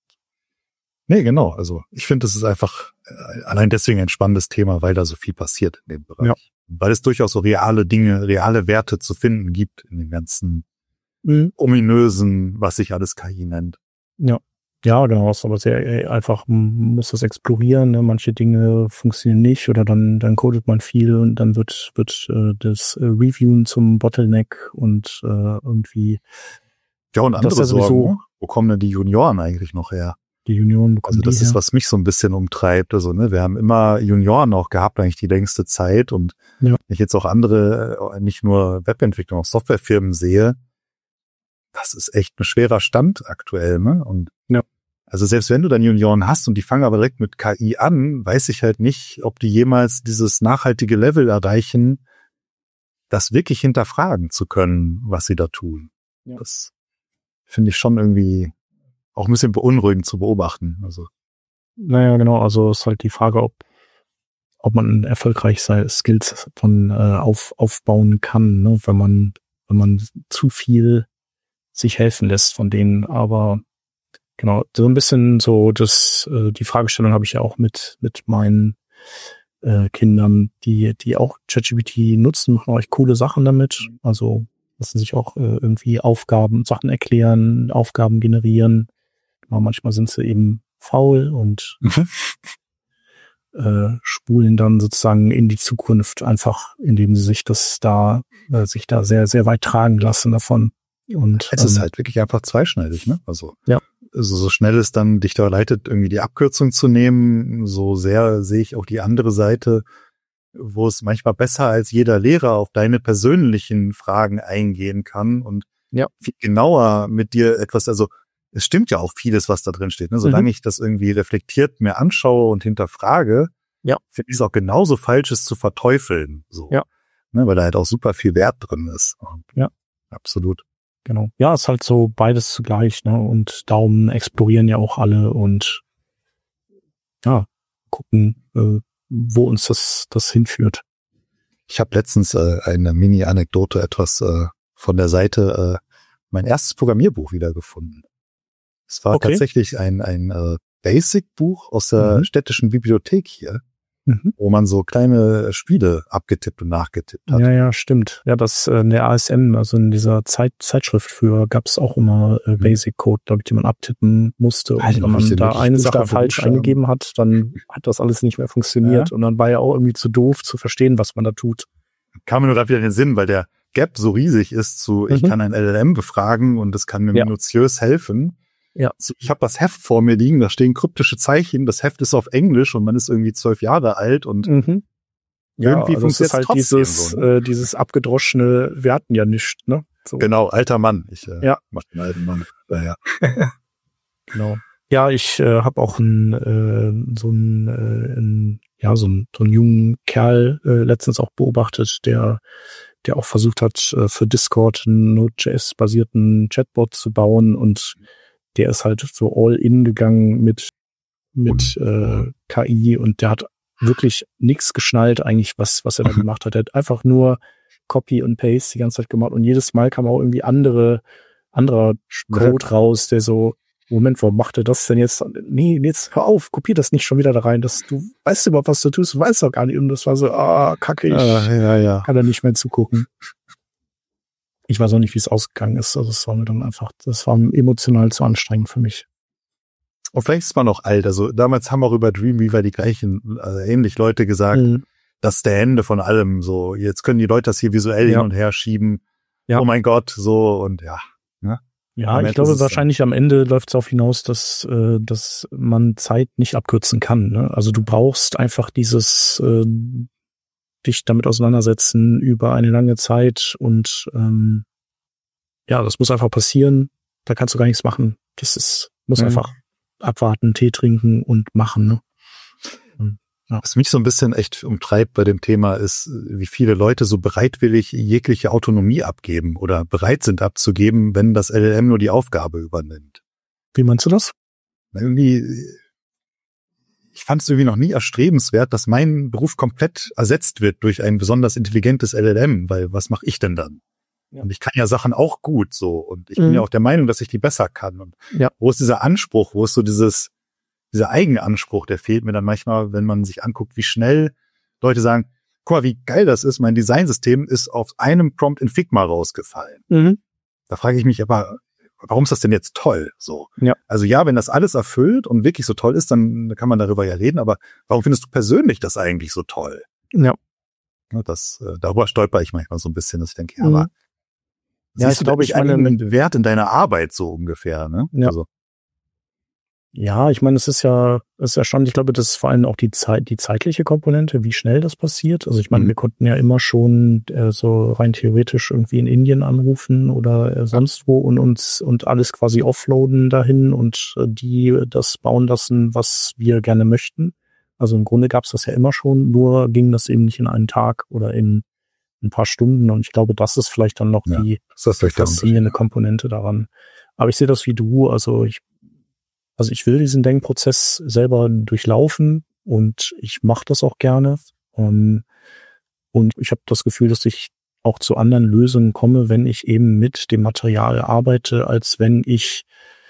Nee, genau. Also ich finde, es ist einfach äh, allein deswegen ein spannendes Thema, weil da so viel passiert in dem Bereich. Ja. Weil es durchaus so reale Dinge, reale Werte zu finden gibt in dem ganzen Mhm. ominösen, was sich alles K I nennt. Ja, genau, ist aber sehr äh, einfach, man muss das explorieren, ne? Manche Dinge funktionieren nicht oder dann dann codet man viel und dann wird wird äh, das äh, Reviewen zum Bottleneck und äh, irgendwie Ja, und Das andere ist ja sowieso- Sorgen, ne? Wo kommen denn die Junioren eigentlich noch her? die Junioren bekommen Also das die ist, her. was mich so ein bisschen umtreibt. Also, ne, wir haben immer Junioren auch gehabt, eigentlich die längste Zeit. Und Ja. wenn ich jetzt auch andere, äh, nicht nur Webentwicklung, auch Softwarefirmen sehe, das ist echt ein schwerer Stand aktuell, ne? Und Ja. also selbst wenn du dann Junioren hast und die fangen aber direkt mit K I an, weiß ich halt nicht, ob die jemals dieses nachhaltige Level erreichen, das wirklich hinterfragen zu können, was sie da tun. Ja. Das finde ich schon irgendwie auch ein bisschen beunruhigend zu beobachten. Also Naja, genau, also ist halt die Frage, ob ob man erfolgreich sei, Skills von äh, auf, aufbauen kann, ne? wenn man wenn man zu viel sich helfen lässt von denen. Aber genau, so ein bisschen so das äh, die Fragestellung habe ich ja auch mit mit meinen äh, Kindern, die die auch ChatGPT nutzen, machen auch echt coole Sachen damit. Also lassen sich auch äh, irgendwie Aufgaben, Sachen erklären, Aufgaben generieren. Aber manchmal sind sie eben faul und äh, spulen dann sozusagen in die Zukunft einfach, indem sie sich das da, äh, sich da sehr, sehr weit tragen lassen davon. Und es ist ähm, halt wirklich einfach zweischneidig, ne? Also, Ja. also so schnell es dann dich da leitet, irgendwie die Abkürzung zu nehmen, so sehr sehe ich auch die andere Seite, wo es manchmal besser als jeder Lehrer auf deine persönlichen Fragen eingehen kann und Ja. viel genauer mit dir etwas, also es stimmt ja auch vieles, was da drin steht. Ne? Solange Mhm. ich das irgendwie reflektiert mir anschaue und hinterfrage, Ja. finde ich es auch genauso falsch, es zu verteufeln. So. Ja. Ne? Weil da halt auch super viel Wert drin ist. Und Ja. Absolut. genau. Ja, ist halt so beides zugleich, ne? Und Daumen explorieren ja auch alle und ja, gucken, äh, wo uns das, das hinführt. Ich habe letztens äh, eine Mini-Anekdote etwas äh, von der Seite äh, mein erstes Programmierbuch wiedergefunden. Es war Okay. tatsächlich ein ein äh, Basic-Buch aus der Mhm. städtischen Bibliothek hier, Mhm. wo man so kleine Spiele abgetippt und nachgetippt hat. Ja, ja, stimmt. Ja, das äh, in der A S M, also in dieser Zeit, Zeitschrift früher, gab es auch immer äh, Mhm. Basic Code, glaube ich, die man abtippen musste. Und Alter, wenn musst man du da wirklich eine Sache Buchstabe für falsch Buchstaben. eingegeben hat, dann hat das alles nicht mehr funktioniert. Ja. Und dann war ja auch irgendwie zu doof zu verstehen, was man da tut. Kam mir nur gerade wieder in den Sinn, weil der Gap so riesig ist zu, ich Mhm. kann ein L L M befragen und es kann mir Ja. minutiös helfen. Ja. Ich habe das Heft vor mir liegen, da stehen kryptische Zeichen, das Heft ist auf Englisch und man ist irgendwie zwölf Jahre alt und Mhm. Ja, irgendwie also es ist halt trotzdem dieses, so, ne? äh, dieses abgedroschene, wir hatten ja nichts, ne? So. Genau, alter Mann. Ich äh, Ja. mach den alten Mann. Naja. Genau. Ja, ich äh, habe auch einen, äh, so einen, äh, einen, ja, so einen, so einen jungen Kerl äh, letztens auch beobachtet, der, der auch versucht hat, äh, für Discord einen Node.js-basierten Chatbot zu bauen und der ist halt so all in gegangen mit, mit äh, K I und der hat wirklich nichts geschnallt eigentlich, was, was er da gemacht hat. Er hat einfach nur Copy und Paste die ganze Zeit gemacht und jedes Mal kam auch irgendwie andere, anderer Code raus, der so, Moment, warum macht er das denn jetzt? Nee, jetzt hör auf, kopier das nicht schon wieder da rein. Das, du weißt überhaupt, was du tust, du weißt doch gar nicht. Und das war so, ah, kacke, ich ja, ja, ja. kann da nicht mehr zugucken. Ich weiß auch nicht, wie es ausgegangen ist. Also es war mir dann einfach, das war emotional zu anstrengend für mich. Und vielleicht ist man noch alt. Also damals haben auch über Dreamweaver die gleichen, also ähnlich Leute gesagt, Mhm. das ist der Ende von allem. So, jetzt können die Leute das hier visuell Ja. hin und her schieben. Ja. Oh mein Gott, so und ja. Ja, Am ich Ende glaube, ist es wahrscheinlich am Ende läuft es darauf hinaus, dass, äh, dass man Zeit nicht abkürzen kann. Ne? Also du brauchst einfach dieses äh, dich damit auseinandersetzen über eine lange Zeit und ähm, ja, das muss einfach passieren. Da kannst du gar nichts machen. Das ist, muss Mhm. einfach abwarten, Tee trinken und machen. Ne? Was mich so ein bisschen echt umtreibt bei dem Thema ist, wie viele Leute so bereitwillig jegliche Autonomie abgeben oder bereit sind abzugeben, wenn das L L M nur die Aufgabe übernimmt. Wie meinst du das? Irgendwie, ich fand es irgendwie noch nie erstrebenswert, dass mein Beruf komplett ersetzt wird durch ein besonders intelligentes L L M, weil was mache ich denn dann? Ja. Und ich kann ja Sachen auch gut so und ich mhm. bin ja auch der Meinung, dass ich die besser kann. Und ja. wo ist dieser Anspruch, wo ist so dieses Dieser Eigenanspruch, der fehlt mir dann manchmal, wenn man sich anguckt, wie schnell Leute sagen, guck mal, wie geil das ist, mein Designsystem ist auf einem Prompt in Figma rausgefallen. Mhm. Da frage ich mich aber, warum ist das denn jetzt toll? So. Ja. Also ja, wenn das alles erfüllt und wirklich so toll ist, dann kann man darüber ja reden, aber warum findest du persönlich das eigentlich so toll? Ja. ja das, äh, darüber stolper ich manchmal so ein bisschen, dass ich denke, ja, mhm. aber ja, siehst ich du, glaube ich, meine, einen Wert in deiner Arbeit so ungefähr, ne? Ja. Also. Ja, ich meine, es ist ja, es ist erstaunlich. Ich glaube, das ist vor allem auch die Zeit, die zeitliche Komponente, wie schnell das passiert. Also ich meine, mhm. wir konnten ja immer schon äh, so rein theoretisch irgendwie in Indien anrufen oder äh, sonst wo und uns und alles quasi offloaden dahin und äh, die das bauen lassen, was wir gerne möchten. Also im Grunde gab es das ja immer schon, nur ging das eben nicht in einen Tag oder in ein paar Stunden. Und ich glaube, das ist vielleicht dann noch ja, die faszinierende Komponente daran. Aber ich sehe das wie du. Also ich Also ich will diesen Denkprozess selber durchlaufen und ich mache das auch gerne. Und ich habe das Gefühl, dass ich auch zu anderen Lösungen komme, wenn ich eben mit dem Material arbeite, als wenn ich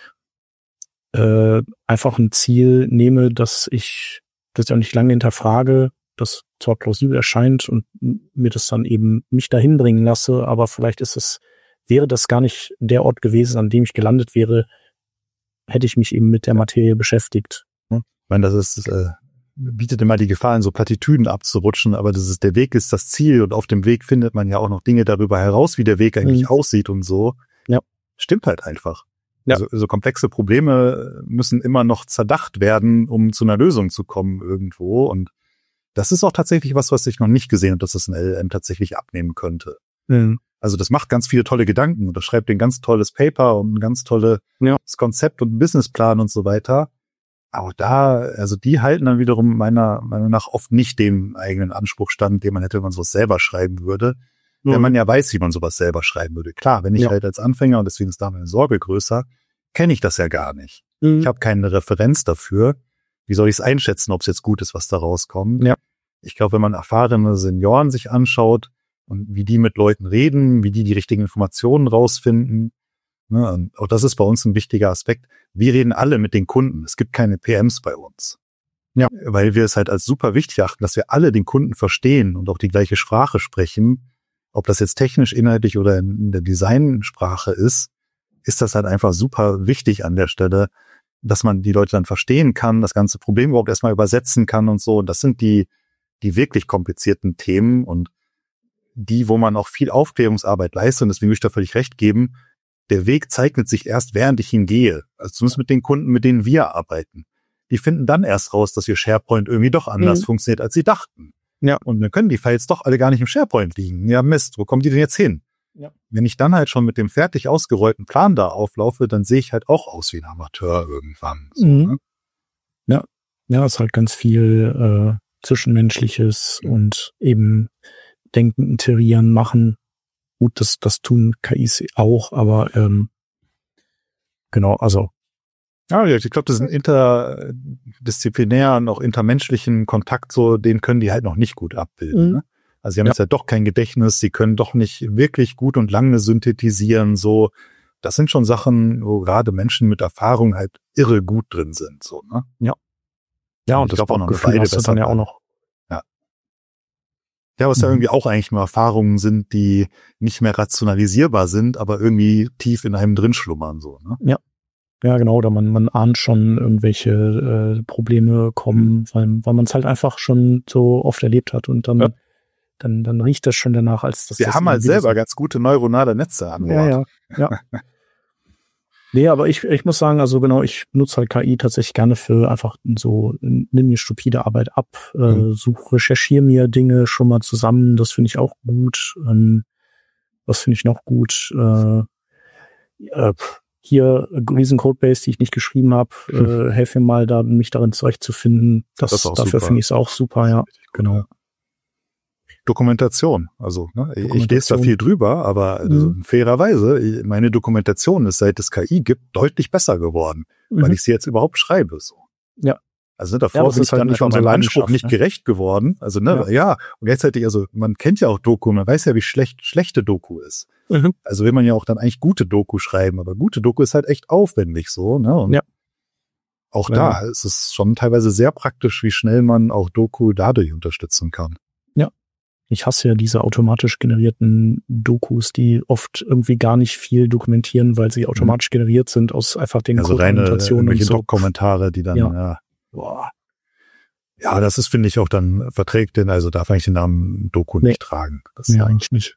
äh, einfach ein Ziel nehme, dass ich das ja nicht lange hinterfrage, das zwar plausibel erscheint und mir das dann eben mich dahin bringen lasse, aber vielleicht ist es, wäre das gar nicht der Ort gewesen, an dem ich gelandet wäre, hätte ich mich eben mit der Materie beschäftigt. Ich meine, das ist, äh, bietet immer die Gefahr, in so Plattitüden abzurutschen, aber das ist, der Weg ist das Ziel und auf dem Weg findet man ja auch noch Dinge darüber heraus, wie der Weg eigentlich mhm. aussieht und so. Ja. Stimmt halt einfach. Ja. Also, so komplexe Probleme müssen immer noch zerdacht werden, um zu einer Lösung zu kommen irgendwo und das ist auch tatsächlich was, was ich noch nicht gesehen habe, dass das ein L L M tatsächlich abnehmen könnte. Mhm. Also das macht ganz viele tolle Gedanken und das schreibt ein ganz tolles Paper und ein ganz tolles ja. Konzept und Businessplan und so weiter. Aber da, also die halten dann wiederum meiner Meinung nach oft nicht den eigenen Anspruch stand, den man hätte, wenn man sowas selber schreiben würde. Mhm. Wenn man ja weiß, wie man sowas selber schreiben würde. Klar, wenn ich ja. halt als Anfänger, und deswegen ist da meine Sorge größer, kenne ich das ja gar nicht. Mhm. Ich habe keine Referenz dafür. Wie soll ich es einschätzen, ob es jetzt gut ist, was da rauskommt? Ja. Ich glaube, wenn man erfahrene Senioren sich anschaut, und wie die mit Leuten reden, wie die die richtigen Informationen rausfinden. Ne, und auch das ist bei uns ein wichtiger Aspekt. Wir reden alle mit den Kunden. Es gibt keine P Ms bei uns. Ja. Weil wir es halt als super wichtig achten, dass wir alle den Kunden verstehen und auch die gleiche Sprache sprechen. Ob das jetzt technisch, inhaltlich oder in der Designsprache ist, ist das halt einfach super wichtig an der Stelle, dass man die Leute dann verstehen kann, das ganze Problem überhaupt erstmal übersetzen kann und so. Und das sind die, die wirklich komplizierten Themen und die, wo man auch viel Aufklärungsarbeit leistet, und deswegen würde ich da völlig recht geben, der Weg zeichnet sich erst, während ich ihn gehe. Also zumindest mit den Kunden, mit denen wir arbeiten. Die finden dann erst raus, dass ihr SharePoint irgendwie doch anders mhm. funktioniert, als sie dachten. Ja. Und dann können die Files doch alle gar nicht im SharePoint liegen. Ja, Mist, wo kommen die denn jetzt hin? Ja. Wenn ich dann halt schon mit dem fertig ausgerollten Plan da auflaufe, dann sehe ich halt auch aus wie ein Amateur irgendwann. So, mhm. ne? Ja, ja, es ist halt ganz viel äh, Zwischenmenschliches mhm. und eben Denken, Iterieren, Machen. Gut, das, das tun K Is auch, aber ähm, genau, also ja, ich glaube, das ist ein interdisziplinären, auch intermenschlichen Kontakt, so, den können die halt noch nicht gut abbilden. Mhm. Ne? Also sie haben ja. jetzt ja doch kein Gedächtnis, sie können doch nicht wirklich gut und lange synthetisieren, so. Das sind schon Sachen, wo gerade Menschen mit Erfahrung halt irre gut drin sind, so, ne? Ja. Ja, und, und das Bauchgefühl hast du dann ja auch noch. Ja. Ja, was mhm. ja irgendwie auch eigentlich nur Erfahrungen sind, die nicht mehr rationalisierbar sind, aber irgendwie tief in einem drin schlummern, so, ne? Ja. Ja, genau, oder man, man ahnt schon irgendwelche äh, Probleme kommen, weil, weil man es halt einfach schon so oft erlebt hat und dann, ja. dann, dann riecht das schon danach, als dass Wir das haben halt selber ganz gute neuronale Netze an Bord. Ja, ja, ja. Nee, aber ich, ich muss sagen, also genau, ich nutze halt K I tatsächlich gerne für einfach so, nimm mir stupide Arbeit ab, mhm. äh, such, recherchiere mir Dinge schon mal zusammen, das finde ich auch gut. Ähm, was finde ich noch gut? Äh, äh, Hier riesen Codebase, die ich nicht geschrieben habe, hm. äh, helfe mir mal, da mich darin zurechtzufinden. Das, das dafür finde ich es auch super, ja. Genau. Dokumentation, also ne, Dokumentation. Ich lese da viel drüber, aber mhm. also, fairerweise, meine Dokumentation ist, seit es K I gibt, deutlich besser geworden, mhm. weil ich sie jetzt überhaupt schreibe. So. Ja. Also ne, davor ja, bin ich dann nicht unser Anspruch nicht ne? gerecht geworden. Also ne, ja. ja. Und gleichzeitig, also man kennt ja auch Doku, man weiß ja, wie schlecht schlechte Doku ist. Mhm. Also will man ja auch dann eigentlich gute Doku schreiben, aber gute Doku ist halt echt aufwendig so, ne? Und ja. auch ja. da ist es schon teilweise sehr praktisch, wie schnell man auch Doku dadurch unterstützen kann. Ja. Ich hasse ja diese automatisch generierten Dokus, die oft irgendwie gar nicht viel dokumentieren, weil sie automatisch mhm. generiert sind aus einfach den also Code-Dokumentationen und so. Doc-Kommentare, die dann, ja. ja. Boah. Ja, das ist, finde ich, auch dann verträgt, denn also darf eigentlich den Namen Doku nee. nicht tragen. Das ja, eigentlich nicht.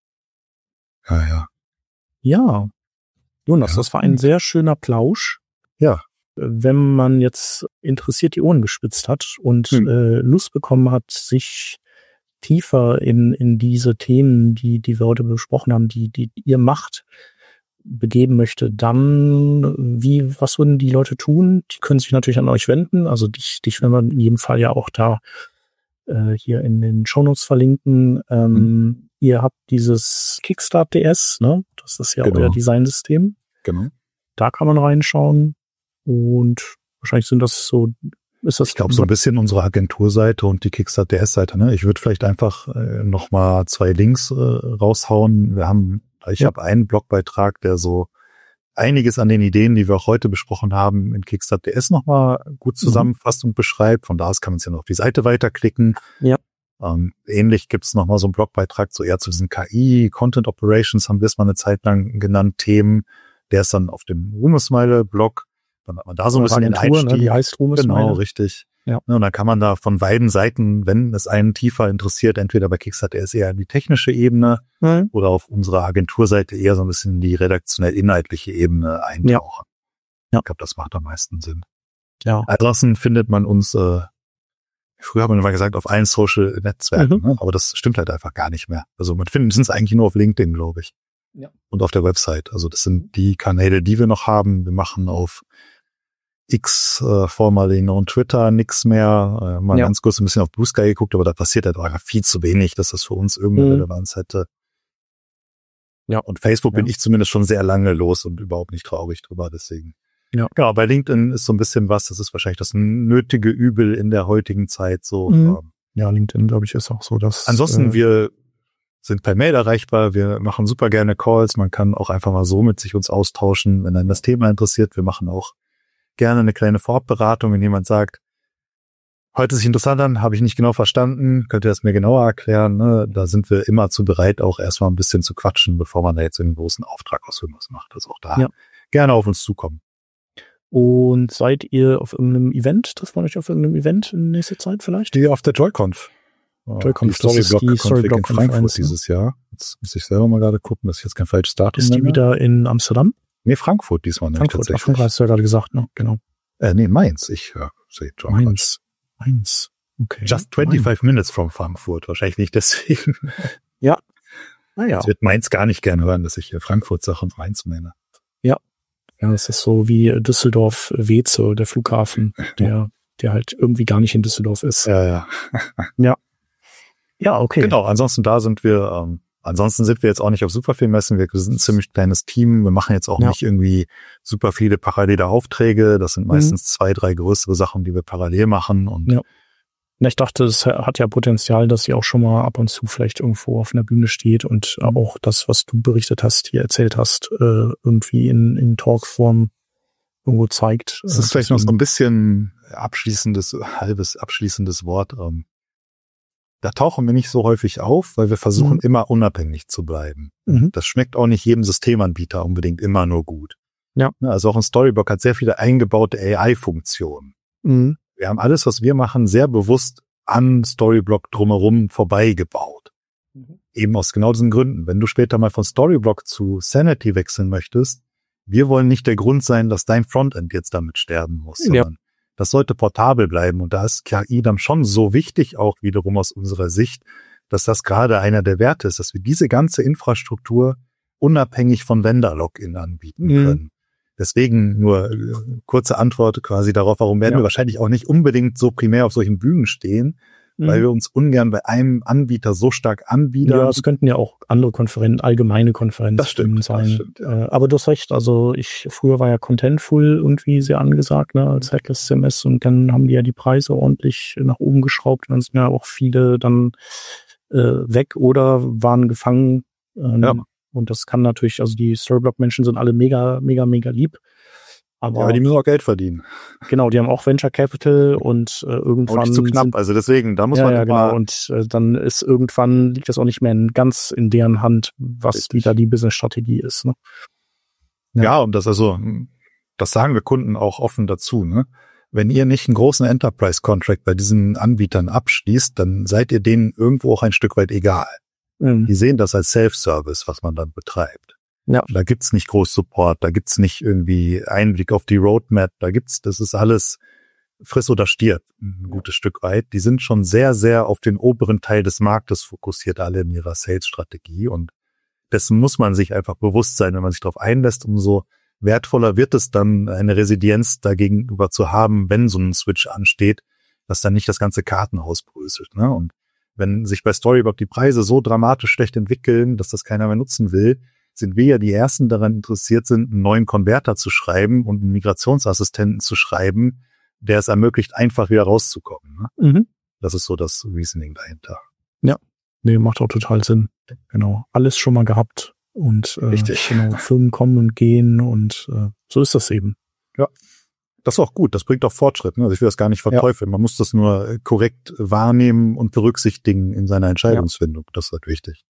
Ja, ja. Ja. Jonas, ja. das war ein sehr schöner Plausch. Ja. Wenn man jetzt interessiert die Ohren gespitzt hat und hm. äh, Lust bekommen hat, sich tiefer in in diese Themen, die die wir heute besprochen haben, die die ihr macht, begeben möchte, dann wie, was würden die Leute tun? Die können sich natürlich an euch wenden. Also dich, dich werden wir in jedem Fall ja auch da äh, hier in den Shownotes verlinken. Ähm, mhm. Ihr habt dieses Kickstart D S, ne? Das ist ja genau. euer Designsystem. Genau. Da kann man reinschauen und wahrscheinlich sind das so, ist das. Ich glaube so ein bisschen unsere Agenturseite und die Kickstart D S-Seite, ne? Ich würde vielleicht einfach äh, nochmal zwei Links äh, raushauen. Wir haben Ich ja. habe einen Blogbeitrag, der so einiges an den Ideen, die wir auch heute besprochen haben, in Kickstart D S nochmal gut zusammenfasst mhm. und beschreibt. Von da aus kann man es ja noch auf die Seite weiterklicken. Ja. Ähm, ähnlich gibt es nochmal so einen Blogbeitrag so eher zu diesen K I, Content Operations haben wir es mal eine Zeit lang genannt, Themen. Der ist dann auf dem Ruhmesmeile-Blog. Dann hat man da so ein bisschen den Einstieg. Ne? Die heißt Ruhmesmeile. Genau, richtig. Ja. Und dann kann man da von beiden Seiten, wenn es einen tiefer interessiert, entweder bei Kickstart D S eher in die technische Ebene mhm. oder auf unserer Agenturseite eher so ein bisschen in die redaktionell-inhaltliche Ebene eintauchen. Ja. Ja. Ich glaube, das macht am meisten Sinn. Ja. Ansonsten findet man uns, äh, früher haben wir mal gesagt, auf allen Social-Netzwerken, mhm. ne? Aber das stimmt halt einfach gar nicht mehr. Also man findet uns eigentlich nur auf LinkedIn, glaube ich. Ja. Und auf der Website. Also das sind die Kanäle, die wir noch haben. Wir machen auf X, äh, formerly known Twitter, nix mehr. Äh, mal ja. ganz kurz ein bisschen auf Blue Sky geguckt, aber da passiert halt einfach viel zu wenig, dass das für uns irgendeine mhm. Relevanz hätte. Ja. Und Facebook ja. bin ich zumindest schon sehr lange los und überhaupt nicht traurig drüber, deswegen. Ja. Genau, bei LinkedIn ist so ein bisschen was, das ist wahrscheinlich das nötige Übel in der heutigen Zeit, so. Mhm. Ähm, ja, LinkedIn, glaube ich, ist auch so, dass. Ansonsten, äh, wir sind per Mail erreichbar, wir machen super gerne Calls, man kann auch einfach mal so mit sich uns austauschen, wenn einen das Thema interessiert. Wir machen auch gerne eine kleine Vorabberatung, wenn jemand sagt, heute ist sich interessant an, habe ich nicht genau verstanden, könnt ihr das mir genauer erklären, ne? Da sind wir immer zu bereit, auch erstmal ein bisschen zu quatschen, bevor man da jetzt einen großen Auftrag aus irgendwas macht. Also auch da ja. gerne auf uns zukommen. Und seid ihr auf irgendeinem Event? Trifft man euch auf irgendeinem Event in nächster Zeit vielleicht? Die auf der Joy-Conf. Joy-Conf, die Storyblock-Config in Frankfurt Conference, dieses Jahr. Jetzt muss ich selber mal gerade gucken, dass ich jetzt kein falsches Datum Ist die nenne. wieder in Amsterdam? Nee, Frankfurt diesmal nämlich Frankfurt, tatsächlich. Frankfurt hast du ja gerade gesagt, ne? Genau. Äh, nee, Mainz. Ich ja, sehe John. Mainz. Mainz. Okay. Just twenty-five minutes from Frankfurt. Wahrscheinlich nicht deswegen. Naja. Es wird Mainz gar nicht gerne hören, dass ich hier Frankfurt sage und Mainz meine. Ja, das ist so wie Düsseldorf-Weze, der Flughafen, der, der halt irgendwie gar nicht in Düsseldorf ist. Ja, ja. Ja, okay. Genau, ansonsten da sind wir, ähm, ansonsten sind wir jetzt auch nicht auf super viel Messen. Wir sind ein ziemlich kleines Team. Wir machen jetzt auch Ja. nicht irgendwie super viele parallele Aufträge. Das sind Mhm. meistens zwei, drei größere Sachen, die wir parallel machen. Und Ja. Na, ich dachte, es hat ja Potenzial, dass sie auch schon mal ab und zu vielleicht irgendwo auf einer Bühne steht und Mhm. auch das, was du berichtet hast, hier erzählt hast, äh, irgendwie in, in Talkform irgendwo zeigt. es ist vielleicht noch so ein bisschen abschließendes, halbes abschließendes Wort. Ähm, da tauchen wir nicht so häufig auf, weil wir versuchen Mhm. immer unabhängig zu bleiben. Mhm. Das schmeckt auch nicht jedem Systemanbieter unbedingt immer nur gut. Ja. Ne, also auch ein Storyblock hat sehr viele eingebaute A I-Funktionen. Mhm. Wir haben alles, was wir machen, sehr bewusst an Storyblock drumherum vorbeigebaut. Mhm. Eben aus genau diesen Gründen. Wenn du später mal von Storyblock zu Sanity wechseln möchtest, wir wollen nicht der Grund sein, dass dein Frontend jetzt damit sterben muss, Ja. sondern das sollte portabel bleiben. Und da ist K I dann schon so wichtig, auch wiederum aus unserer Sicht, dass das gerade einer der Werte ist, dass wir diese ganze Infrastruktur unabhängig von Vendor-Login anbieten Mhm. können. Deswegen nur äh, kurze Antwort quasi darauf, warum werden Ja. wir wahrscheinlich auch nicht unbedingt so primär auf solchen Bühnen stehen, weil wir uns ungern bei einem Anbieter so stark anbieten. Ja, es könnten ja auch andere Konferenzen, allgemeine Konferenzen Das stimmt, sein. das stimmt, ja. Äh, aber du hast recht, also ich, früher war ja Contentful irgendwie sehr angesagt, ne, als Headless C M S und dann haben die ja die Preise ordentlich nach oben geschraubt und dann sind ja auch viele dann äh, weg oder waren gefangen. Ähm, Ja. Und das kann natürlich, also die Storyblock-Menschen sind alle mega, mega, mega lieb. Aber Ja, die müssen auch Geld verdienen. genau, die haben auch Venture Capital und äh, irgendwann Auch nicht zu knapp. sind Also deswegen, da muss ja, man ja, immer, genau. Und äh, dann ist irgendwann liegt das auch nicht mehr in, ganz in deren Hand, was Richtig. wieder die Business-Strategie ist. Ne? ja. Ja. und das also, das sagen wir Kunden auch offen dazu, ne? Wenn ihr nicht einen großen Enterprise-Contract bei diesen Anbietern abschließt, dann seid ihr denen irgendwo auch ein Stück weit egal. Mhm. Die sehen das als Self-Service, was man dann betreibt. Ja. Da gibt's nicht groß Support, da gibt's nicht irgendwie Einblick auf die Roadmap, da gibt's, das ist alles friss oder stirb, ein gutes Stück weit. Die sind schon sehr, sehr auf den oberen Teil des Marktes fokussiert, alle in ihrer Sales-Strategie, und dessen muss man sich einfach bewusst sein, wenn man sich darauf einlässt, umso wertvoller wird es dann, eine Resilienz dagegenüber zu haben, wenn so ein Switch ansteht, dass dann nicht das ganze Kartenhaus bröselt, ne? Und wenn sich bei Storyblock die Preise so dramatisch schlecht entwickeln, dass das keiner mehr nutzen will, sind wir ja die Ersten daran interessiert sind, einen neuen Konverter zu schreiben und einen Migrationsassistenten zu schreiben, der es ermöglicht, einfach wieder rauszukommen. Ne? Mhm. Das ist so das Reasoning dahinter. Nee, macht auch total Sinn. Genau. Alles schon mal gehabt. Und äh, Richtig. genau, Firmen kommen und gehen und äh, so ist das eben. Das ist auch gut, das bringt auch Fortschritt. Ne? Also ich will das gar nicht verteufeln. Man muss das nur korrekt wahrnehmen und berücksichtigen in seiner Entscheidungsfindung. Das ist halt wichtig.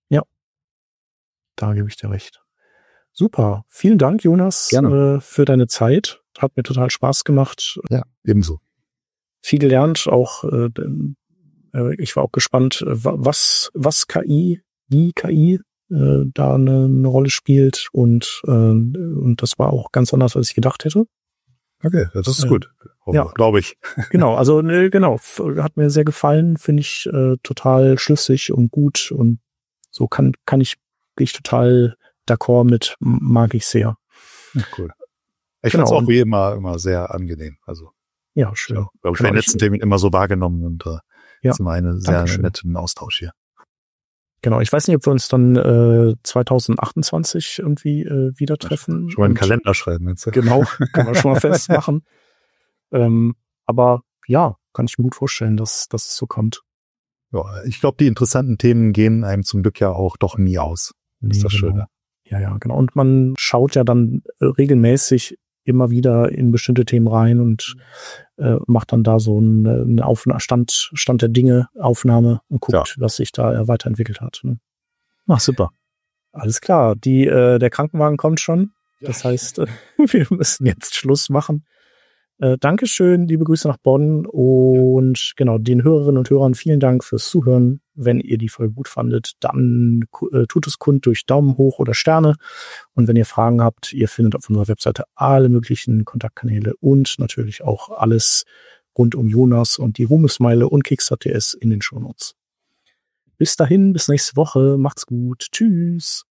Da gebe ich dir recht. Super. Vielen Dank, Jonas, Gerne. äh, für deine Zeit. Hat mir total Spaß gemacht. Ja, ebenso. Viel gelernt. Auch äh, äh, ich war auch gespannt, äh, was was K I, wie K I äh, da eine, eine Rolle spielt und äh, und das war auch ganz anders, als ich gedacht hätte. Okay, das ist Ja. gut. Ja. Glaube ich. Genau, also ne, genau, f- hat mir sehr gefallen, finde ich äh, total schlüssig und gut und so kann kann ich gehe ich total d'accord mit, m- mag ich sehr. Ja, cool. Ich Genau. fand es auch wie immer immer sehr angenehm. Also Ja, schön. ja, glaube ich, Genau, bei den ich- letzten Termin immer so wahrgenommen und äh, Ja, ist immer eine sehr Dankeschön. netten Austausch hier. Genau, ich weiß nicht, ob wir uns dann äh, zwanzig achtundzwanzig irgendwie äh, wieder treffen. Schon mal einen Und- Kalender schreiben jetzt. Genau, kann man schon mal festmachen. Ähm, aber ja, kann ich mir gut vorstellen, dass, dass es so kommt. Ja, ich glaube, die interessanten Themen gehen einem zum Glück ja auch doch nie aus. Das ist das genau. Schöne. Ja, ja, genau. Und man schaut ja dann äh, regelmäßig immer wieder in bestimmte Themen rein und äh, macht dann da so eine, eine Aufna- Stand, Stand der Dinge Aufnahme und guckt, was sich da äh, weiterentwickelt hat. Ne? Ach, super. Alles klar, die, äh, der Krankenwagen kommt schon. Das heißt, äh, wir müssen jetzt Schluss machen. Äh, Dankeschön, liebe Grüße nach Bonn und genau, den Hörerinnen und Hörern vielen Dank fürs Zuhören. Wenn ihr die Folge gut fandet, dann äh, tut es kund durch Daumen hoch oder Sterne. Und wenn ihr Fragen habt, ihr findet auf unserer Webseite alle möglichen Kontaktkanäle und natürlich auch alles rund um Jonas und die Ruhmesmeile und Kickstarter in den Shownotes. Bis dahin, bis nächste Woche. Macht's gut. Tschüss.